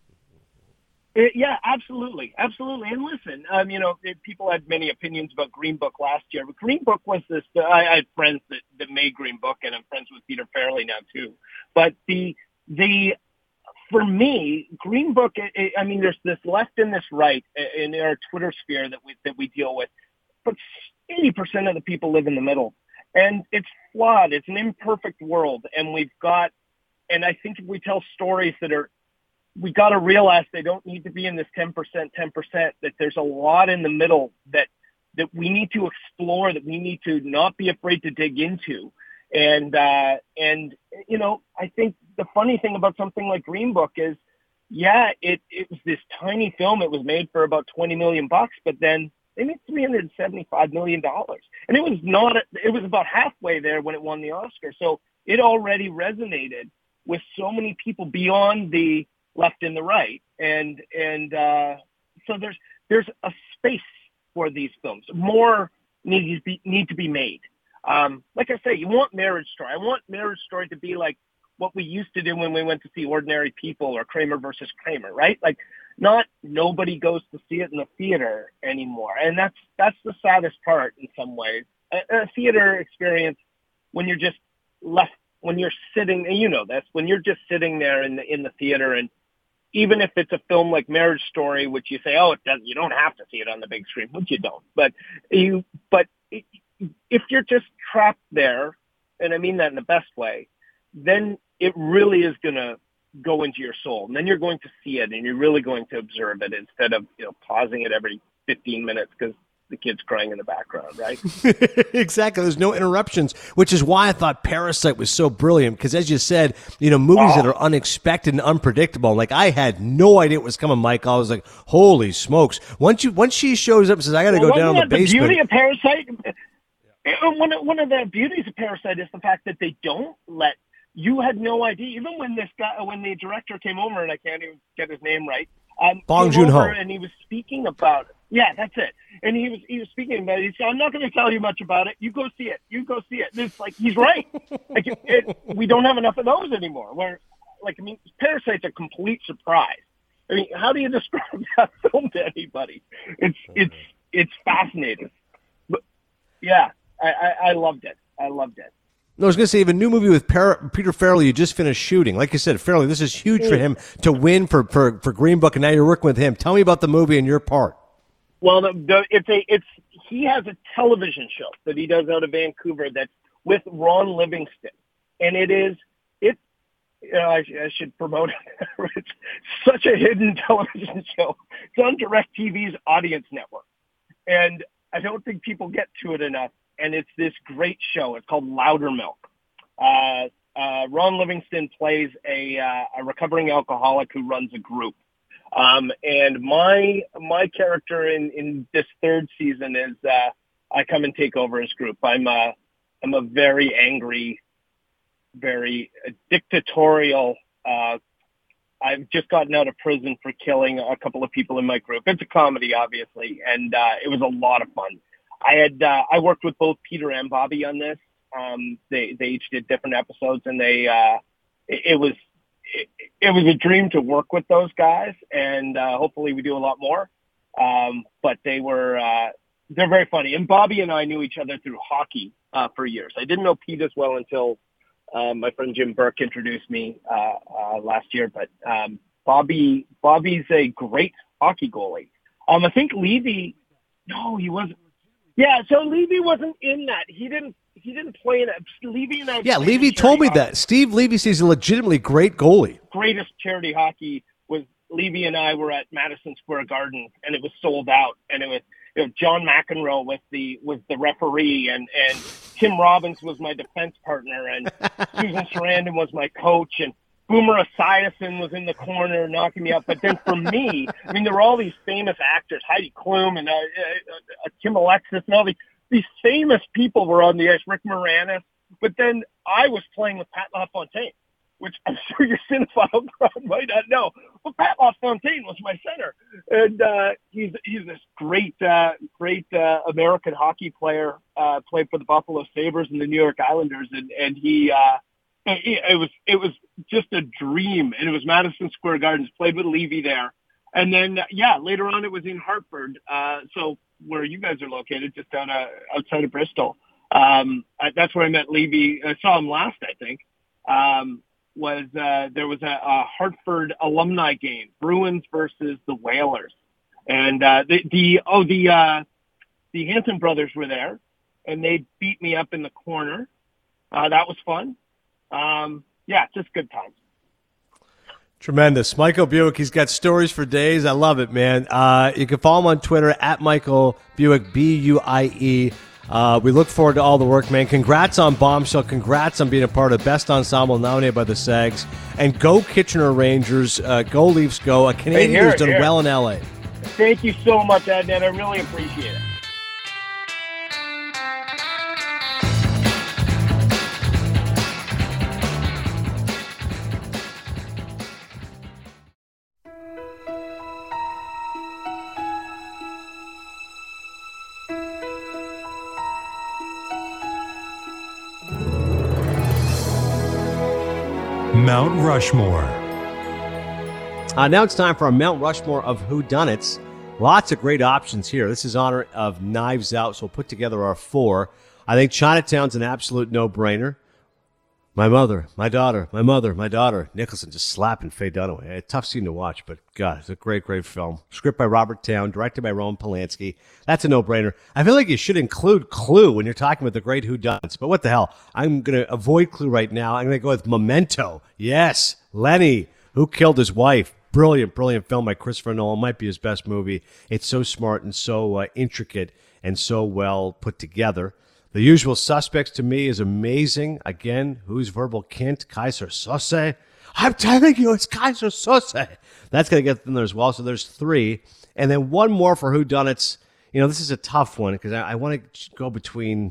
It, yeah, absolutely. Absolutely. And listen, um, you know, it, people had many opinions about Green Book last year, but Green Book was this, uh, I, I had friends that, that made Green Book, and I'm friends with Peter Farrelly now too. But the, the, for me, Green Book, it, it, I mean, there's this left and this right in our Twitter sphere that we, that we deal with, but eighty percent of the people live in the middle, and it's flawed. It's an imperfect world. And we've got, and I think if we tell stories that are, we got to realize they don't need to be in this ten percent, ten percent, that there's a lot in the middle that, that we need to explore, that we need to not be afraid to dig into. And, uh, and, you know, I think the funny thing about something like Green Book is, yeah, it, it was this tiny film. It was made for about twenty million bucks, but then they made three hundred seventy-five million dollars. And it was not, it was about halfway there when it won the Oscar. So it already resonated with so many people beyond the left and the right. And, and, uh, so there's, there's a space for these films. More need to be, need to be made. Um, like I say, you want Marriage Story. I want Marriage Story to be like what we used to do when we went to see Ordinary People or Kramer versus Kramer, right? Like, not nobody goes to see it in the theater anymore. And that's, that's the saddest part in some ways. A, a theater experience, when you're just left, when you're sitting, and you know this, when you're just sitting there in the, in the theater, and even if it's a film like Marriage Story, which you say, oh, it doesn't, you don't have to see it on the big screen, which you don't, but you, but it, if you're just trapped there, and I mean that in the best way, then it really is going to go into your soul. And then you're going to see it, and you're really going to observe it instead of, you know, pausing it every fifteen minutes because the kid's crying in the background, right? Exactly. There's no interruptions, which is why I thought Parasite was so brilliant. Because as you said, you know, movies oh. that are unexpected and unpredictable. Like, I had no idea what was coming, Michael. I was like, holy smokes. Once you, once she shows up and says, I got to well, go down the basement. The beauty of Parasite, one of, one of the beauties of Parasite is the fact that they don't let, you had no idea. Even when this guy, when the director came over, and I can't even get his name right, um, Bong Joon-ho, and he was speaking about, yeah, that's it. And he was he was speaking about it. He said, I'm not going to tell you much about it. You go see it. You go see it. And it's like, he's right. Like, it, it, we don't have enough of those anymore. Where, like, I mean, Parasite's a complete surprise. I mean, how do you describe that film to anybody? It's it's it's fascinating. But yeah, I, I, I loved it. I loved it. No, I was going to say, even a new movie with Per- Peter Farrelly you just finished shooting. Like you said, Farrelly, this is huge for him to win for, for, for Green Book, and now you're working with him. Tell me about the movie and your part. Well, the, the, it's a it's he has a television show that he does out of Vancouver that's with Ron Livingston, and it is it. You know, I, I should promote it. It's such a hidden television show. It's on DirecTV's Audience Network, and I don't think people get to it enough. And it's this great show. It's called Loudermilk. Uh, uh, Ron Livingston plays a, uh, a recovering alcoholic who runs a group. Um, and my my character in, in this third season is uh, I come and take over his group. I'm a, I'm a very angry, very dictatorial. Uh, I've just gotten out of prison for killing a couple of people in my group. It's a comedy, obviously, and uh, it was a lot of fun. I had uh, I worked with both Peter and Bobby on this. Um, they they each did different episodes, and they uh, it, it was it, it was a dream to work with those guys, and uh, hopefully we do a lot more. Um, but they were uh, they're very funny, and Bobby and I knew each other through hockey uh, for years. I didn't know Pete as well until uh, my friend Jim Burke introduced me uh, uh, last year. But um, Bobby Bobby's a great hockey goalie. Um, I think Levy, no, he wasn't. Yeah, so Levy wasn't in that. He didn't. He didn't play in it. Levy and I. Yeah, Levy told me hockey. that. Steve Levy says he's a legitimately great goalie. Greatest charity hockey was Levy and I were at Madison Square Garden, and it was sold out. And it was, you know, John McEnroe was the was the referee, and and Tim Robbins was my defense partner, and Susan Sarandon was my coach, and Boomer Esiason was in the corner knocking me up. But then for me, I mean, there were all these famous actors, Heidi Klum and uh, uh, Kim Alexis, and all these, these famous people were on the ice, Rick Moranis. But then I was playing with Pat LaFontaine, which I'm sure your cinephile crowd might not know. Well, Pat LaFontaine was my center. And uh, he's he's this great, uh, great uh, American hockey player, uh, played for the Buffalo Sabres and the New York Islanders. And, and he... Uh, It was it was just a dream, and it was Madison Square Gardens. Played with Levy there, and then yeah, later on it was in Hartford, uh, so where you guys are located, just down uh, outside of Bristol. Um, I, that's where I met Levy. I saw him last, I think. Um, was uh, there was a, a Hartford alumni game, Bruins versus the Whalers, and uh, the the oh the uh, the Hanson brothers were there, and they beat me up in the corner. Uh, that was fun. Um, yeah, just good times. Tremendous. Michael Buick, he's got stories for days. I love it, man. Uh, you can follow him on Twitter at Michael Buick, B U I E. Uh, we look forward to all the work, man. Congrats on Bombshell. Congrats on being a part of Best Ensemble nominated by the SAGs. And go Kitchener Rangers. Uh, go Leafs, go. A Canadian hey, here, who's done here. well in L A. Thank you so much, Adnan. I really appreciate it. Mount Rushmore. Uh, now it's time for our Mount Rushmore of whodunits. Lots of great options here. This is honor of Knives Out, so we'll put together our four. I think Chinatown's an absolute no-brainer. My mother, my daughter, my mother, my daughter. Nicholson just slapping Faye Dunaway. A tough scene to watch, but God, it's a great, great film. Script by Robert Towne, directed by Roman Polanski. That's a no-brainer. I feel like you should include Clue when you're talking about the great whodunits, but what the hell? I'm going to avoid Clue right now. I'm going to go with Memento. Yes, Lenny, Who Killed His Wife. Brilliant, brilliant film by Christopher Nolan. Might be his best movie. It's so smart and so uh, intricate and so well put together. The Usual Suspects, to me, is amazing. Again, who's Verbal Kint? Kaiser Sose? I'm telling you, it's Kaiser Sose. That's going to get in there as well. So there's three. And then one more for whodunits. You know, this is a tough one because I, I want to go between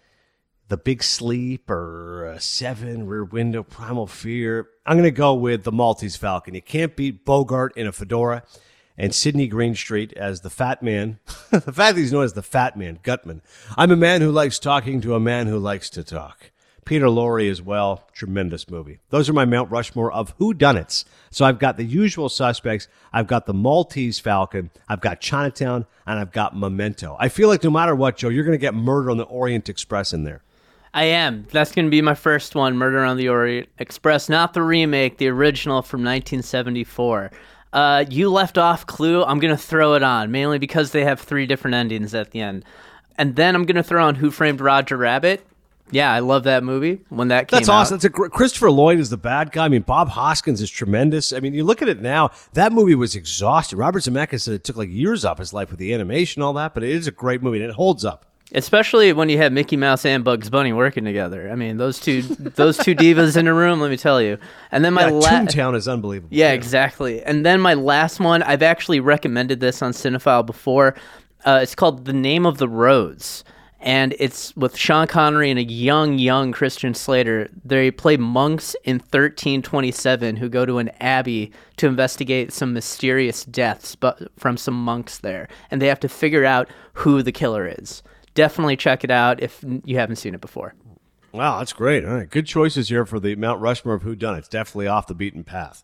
The Big Sleep or uh, Seven, Rear Window, Primal Fear. I'm going to go with The Maltese Falcon. You can't beat Bogart in a fedora and Sidney Greenstreet as the fat man. The fact that he's known as the fat man, Gutman. I'm a man who likes talking to a man who likes to talk. Peter Lorre as well. Tremendous movie. Those are my Mount Rushmore of whodunits. So I've got The Usual Suspects, I've got The Maltese Falcon, I've got Chinatown, and I've got Memento. I feel like no matter what, Joe, you're going to get Murder on the Orient Express in there. I am. That's going to be my first one, Murder on the Orient Express, not the remake, the original from nineteen seventy-four. Uh, you left off Clue. I'm going to throw it on, mainly because they have three different endings at the end. And then I'm going to throw on Who Framed Roger Rabbit. Yeah, I love that movie when that came out. That's awesome. That's a, Christopher Lloyd is the bad guy. I mean, Bob Hoskins is tremendous. I mean, you look at it now, that movie was exhausting. Robert Zemeckis said it took like years off his life with the animation and all that, but it is a great movie, and it holds up. Especially when you have Mickey Mouse and Bugs Bunny working together. I mean, those two those two divas in a room, let me tell you. And then my yeah, la- Toontown is unbelievable. Yeah, yeah, exactly. And then my last one, I've actually recommended this on Cinephile before. Uh, it's called The Name of the Rose. And it's with Sean Connery and a young, young Christian Slater. They play monks in thirteen twenty-seven who go to an abbey to investigate some mysterious deaths but from some monks there. And they have to figure out who the killer is. Definitely check it out if you haven't seen it before. Wow, that's great. All right, good choices here for the Mount Rushmore of whodunits. Definitely off the beaten path.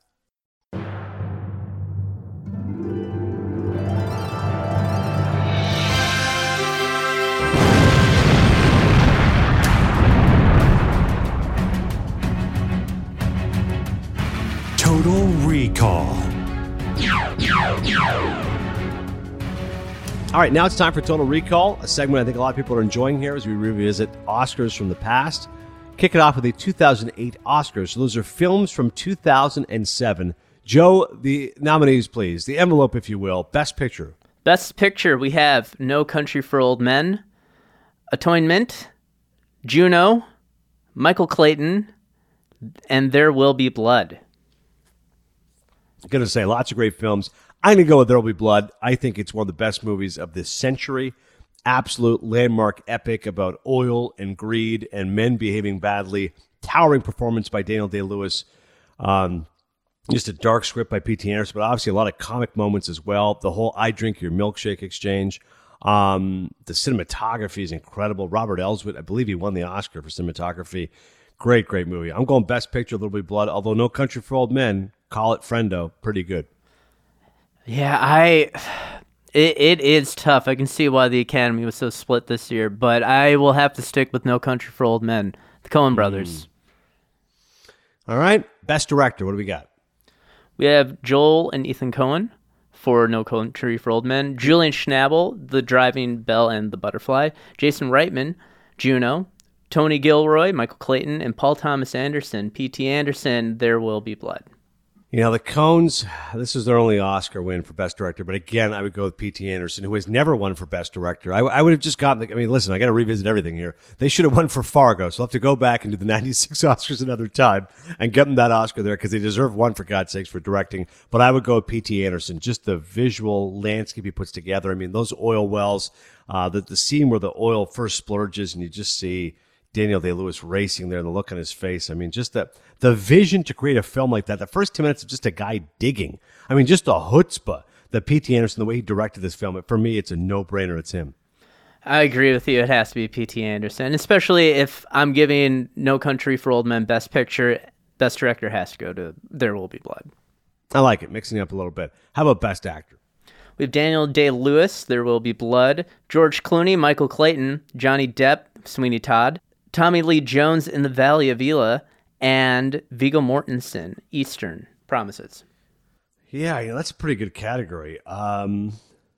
Total Recall. All right, now it's time for Total Recall, a segment I think a lot of people are enjoying here as we revisit Oscars from the past. Kick it off with the two thousand eight Oscars. So those are films from two thousand seven. Joe, the nominees, please. The envelope, if you will. Best Picture. Best Picture, we have No Country for Old Men, Atonement, Juno, Michael Clayton, and There Will Be Blood. I'm going to say lots of great films. I'm going to go with There Will Be Blood. I think it's one of the best movies of this century. Absolute landmark epic about oil and greed and men behaving badly. Towering performance by Daniel Day-Lewis. Um, just a dark script by P T Anderson, but obviously a lot of comic moments as well. The whole I drink your milkshake exchange. Um, the cinematography is incredible. Robert Elswit, I believe he won the Oscar for cinematography. Great, great movie. I'm going Best Picture, There Will Be Blood, although No Country for Old Men, call it friendo, pretty good. Yeah, I... It, it is tough. I can see why the Academy was so split this year, but I will have to stick with No Country for Old Men, the Coen brothers. Mm. All right, Best Director, what do we got? We have Joel and Ethan Coen for No Country for Old Men, Julian Schnabel, The Driving Bell and the Butterfly, Jason Reitman, Juno, Tony Gilroy, Michael Clayton, and Paul Thomas Anderson, P T Anderson, There Will Be Blood. You know, the Coens, this is their only Oscar win for Best Director, but again, I would go with P T Anderson, who has never won for Best Director. I, I would have just gotten, the, I mean, listen, I got to revisit everything here. They should have won for Fargo, so I'll have to go back and do the ninety-six Oscars another time and get them that Oscar there because they deserve one, for God's sakes, for directing. But I would go with P T Anderson, just the visual landscape he puts together. I mean, those oil wells, uh, the, the scene where the oil first splurges and you just see Daniel Day-Lewis racing there, the look on his face. I mean, just the the vision to create a film like that. The first ten minutes of just a guy digging. I mean, just the chutzpah that P T Anderson, the way he directed this film. For me, it's a no-brainer. It's him. I agree with you. It has to be P T Anderson, especially if I'm giving No Country for Old Men Best Picture. Best Director has to go to There Will Be Blood. I like it, mixing it up a little bit. How about Best Actor? We have Daniel Day-Lewis, There Will Be Blood, George Clooney, Michael Clayton, Johnny Depp, Sweeney Todd, Tommy Lee Jones in The Valley of Elah, and Viggo Mortensen, Eastern Promises. Yeah, you know, that's a pretty good category. Um,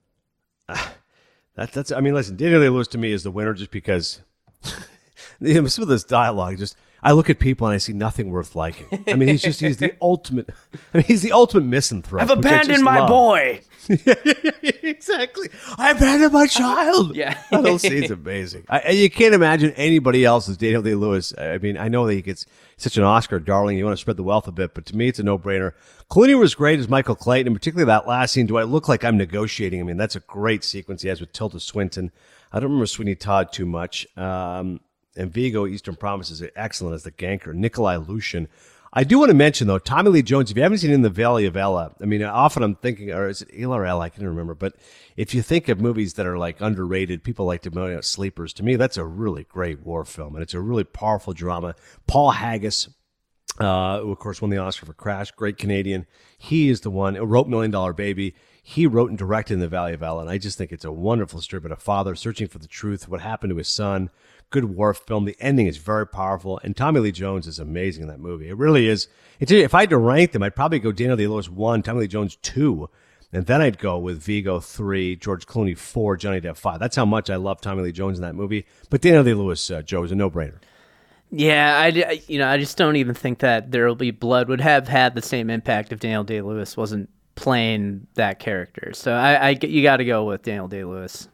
that, that's, I mean, listen, Daniel Day-Lewis to me is the winner just because some of this dialogue just... I look at people and I see nothing worth liking. I mean, he's just, he's the ultimate, I mean, he's the ultimate misanthrope. I've abandoned my love. boy. yeah, yeah, yeah, exactly. I abandoned my child. Yeah. That whole scene's amazing. I, you can't imagine anybody else as Daniel Day-Lewis. I mean, I know that he gets such an Oscar darling. You want to spread the wealth a bit, but to me, it's a no-brainer. Clooney was great as Michael Clayton, and particularly that last scene, do I look like I'm negotiating? I mean, that's a great sequence he has with Tilda Swinton. I don't remember Sweeney Todd too much. Um, And Viggo, Eastern Promises, are excellent as the ganker. Nikolai Lushin. I do want to mention, though, Tommy Lee Jones, if you haven't seen In the Valley of Elah, I mean, often I'm thinking, or is it Elah or Ella? I can't remember. But if you think of movies that are like underrated, people like to know sleepers. To me, that's a really great war film, and it's a really powerful drama. Paul Haggis, uh, who, of course, won the Oscar for Crash, great Canadian. He is the one who wrote Million Dollar Baby. He wrote and directed In the Valley of Elah, and I just think it's a wonderful story about a father searching for the truth, what happened to his son. Good war film. The ending is very powerful, and Tommy Lee Jones is amazing in that movie. It really is. It's, if I had to rank them, I'd probably go Daniel Day-Lewis one, Tommy Lee Jones two, and then I'd go with Viggo three, George Clooney four, Johnny Depp five. That's how much I love Tommy Lee Jones in that movie. But Daniel Day-Lewis, uh, Joe, is a no-brainer. Yeah, I, you know, I just don't even think that There Will Be Blood would have had the same impact if Daniel Day-Lewis wasn't playing that character. So I, I you got to go with Daniel Day-Lewis.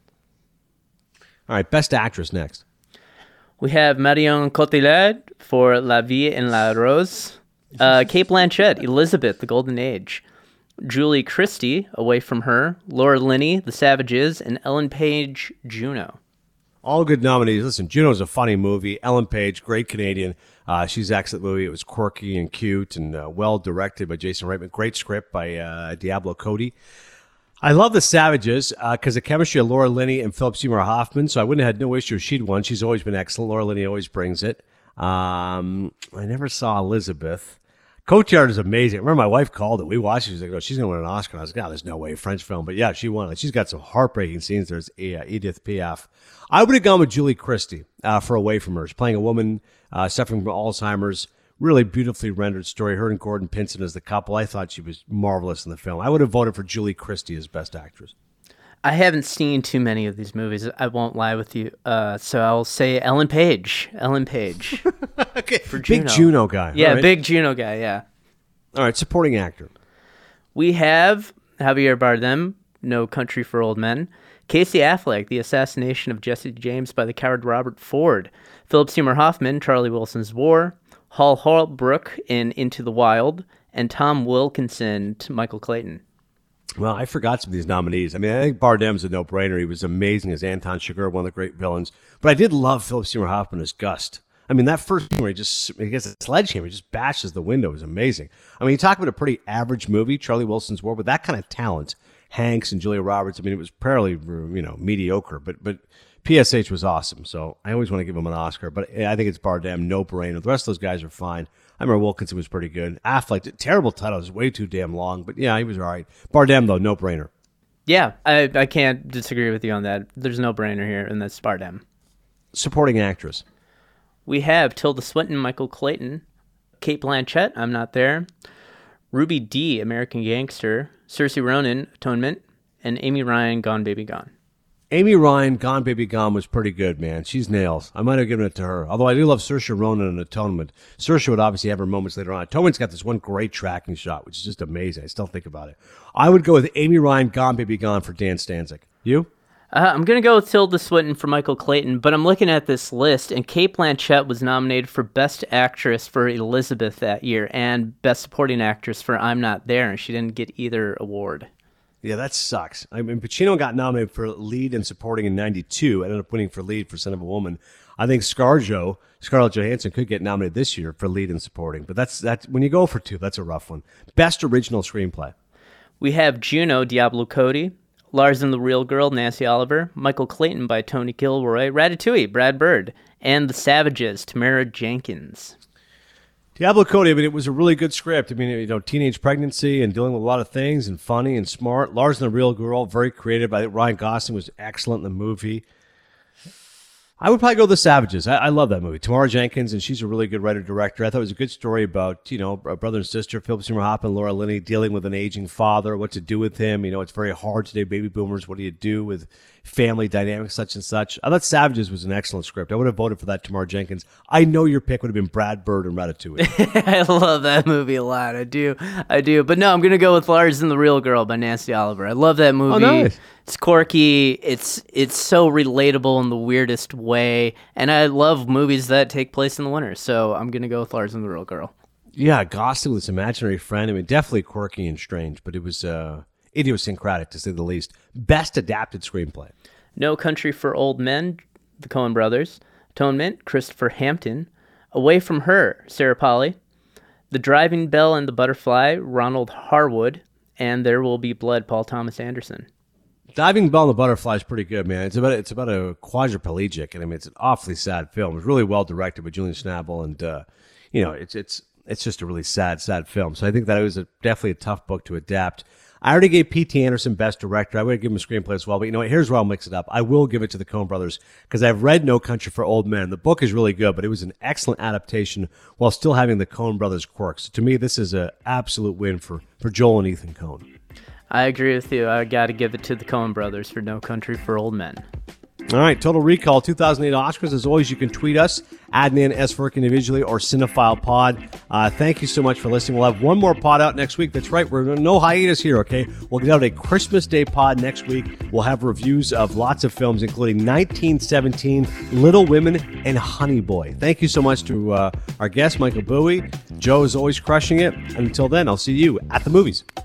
All right, Best Actress next. We have Marion Cotillard for La Vie en la Rose, uh, Cate Blanchett, Elizabeth, The Golden Age, Julie Christie, Away from Her, Laura Linney, The Savages, and Ellen Page, Juno. All good nominees. Listen, Juno's a funny movie. Ellen Page, great Canadian. Uh, she's an excellent movie. It was quirky and cute and uh, well directed by Jason Reitman. Great script by uh, Diablo Cody. I love The Savages because uh, the chemistry of Laura Linney and Philip Seymour Hoffman, so I wouldn't have had no issue if she'd won. She's always been excellent. Laura Linney always brings it. Um, I never saw Elizabeth. Cotillard is amazing. I remember my wife called it. We watched it. She was like, oh, she's going to win an Oscar. And I was like, oh, there's no way. French film. But yeah, she won. She's got some heartbreaking scenes. There's uh, Edith Piaf. I would have gone with Julie Christie uh, for Away from Her. She's playing a woman uh, suffering from Alzheimer's. Really beautifully rendered story. Her and Gordon Pinson as the couple. I thought she was marvelous in the film. I would have voted for Julie Christie as Best Actress. I haven't seen too many of these movies. I won't lie with you. Uh, so I'll say Ellen Page. Ellen Page. Okay. For Juno. Big Juno guy. Yeah, right. big Juno guy, yeah. All right, supporting actor. We have Javier Bardem, No Country for Old Men. Casey Affleck, The Assassination of Jesse James by the Coward Robert Ford. Philip Seymour Hoffman, Charlie Wilson's War. Hal Holbrook in Into the Wild, and Tom Wilkinson to Michael Clayton. Well, I forgot some of these nominees. I mean, I think Bardem's a no-brainer. He was amazing as Anton Chigurh, one of the great villains. But I did love Philip Seymour Hoffman as Gust. I mean, that first scene where he just, he gets a sledgehammer, he just bashes the window is amazing. I mean, you talk about a pretty average movie, Charlie Wilson's War, with that kind of talent, Hanks and Julia Roberts. I mean, it was fairly, you know, mediocre, but but P S H was awesome. So I always want to give him an Oscar, but I think it's Bardem, no-brainer. The rest of those guys are fine. I remember Wilkinson was pretty good. Affleck, terrible title, it was way too damn long, but yeah, he was all right. Bardem, though, no-brainer. Yeah, I, I can't disagree with you on that. There's no brainer here, and that's Bardem. Supporting actress. We have Tilda Swinton, Michael Clayton, Cate Blanchett, I'm Not There, Ruby Dee, American Gangster, Saoirse Ronan, Atonement, and Amy Ryan, Gone Baby Gone. Amy Ryan, Gone Baby Gone was pretty good, man. She's nails. I might have given it to her. Although I do love Saoirse Ronan and Atonement. Saoirse would obviously have her moments later on. Atonement's got this one great tracking shot, which is just amazing. I still think about it. I would go with Amy Ryan, Gone Baby Gone for Dan Stanzik. You? Uh, I'm going to go with Tilda Swinton for Michael Clayton, but I'm looking at this list, and Cate Blanchett was nominated for Best Actress for Elizabeth that year and Best Supporting Actress for I'm Not There, and she didn't get either award. Yeah, that sucks. I mean, Pacino got nominated for lead and supporting in ninety-two. Ended up winning for lead for Son of a Woman. I think ScarJo, Scarlett Johansson, could get nominated this year for lead and supporting. But that's that. When you go for two, that's a rough one. Best Original Screenplay. We have Juno, Diablo Cody, Lars and the Real Girl, Nancy Oliver, Michael Clayton by Tony Gilroy, Ratatouille, Brad Bird, and The Savages, Tamara Jenkins. Diablo Cody, I mean, it was a really good script. I mean, you know, teenage pregnancy and dealing with a lot of things and funny and smart. Lars and the Real Girl, very creative. I think Ryan Gosling was excellent in the movie. I would probably go The Savages. I, I love that movie. Tamara Jenkins, and she's a really good writer-director. I thought it was a good story about, you know, a brother and sister, Philip Seymour Hoffman, Laura Linney, dealing with an aging father, what to do with him. You know, it's very hard today, baby boomers. What do you do with family dynamics, such and such? I thought Savages was an excellent script. I would have voted for that, Tamara Jenkins. I know your pick would have been Brad Bird and Ratatouille. I love that movie a lot. I do. I do. But no, I'm going to go with Lars and the Real Girl by Nancy Oliver. I love that movie. Oh, nice. It's quirky. It's it's so relatable in the weirdest way. And I love movies that take place in the winter. So I'm going to go with Lars and the Real Girl. Yeah, Gosling with his imaginary friend. I mean, definitely quirky and strange, but it was uh, idiosyncratic, to say the least. Best adapted screenplay. No Country for Old Men, the Coen Brothers. Atonement, Christopher Hampton. Away from Her, Sarah Polley. The Driving Bell and the Butterfly, Ronald Harwood. And There Will Be Blood, Paul Thomas Anderson. Diving Bell and the Butterfly is pretty good, man. It's about it's about a quadriplegic, and I mean it's an awfully sad film. It's really well directed by Julian Schnabel, and uh, you know it's it's it's just a really sad, sad film. So I think that it was a, definitely a tough book to adapt. I already gave P T Anderson Best Director. I would give him a screenplay as well, but you know what? Here's where I'll mix it up. I will give it to the Coen Brothers because I've read No Country for Old Men. The book is really good, but it was an excellent adaptation while still having the Coen Brothers quirks. So to me, this is an absolute win for for Joel and Ethan Coen. I agree with you. I got to give it to the Coen Brothers for No Country for Old Men. All right, Total Recall two thousand eight Oscars. As always, you can tweet us, Adnan S. Furk individually, or Cinephile Pod. Uh, thank you so much for listening. We'll have one more pod out next week. That's right, we're no hiatus here, okay? We'll get out a Christmas Day pod next week. We'll have reviews of lots of films, including nineteen seventeen, Little Women, and Honey Boy. Thank you so much to uh, our guest, Michael Bowie. Joe is always crushing it. And until then, I'll see you at the movies.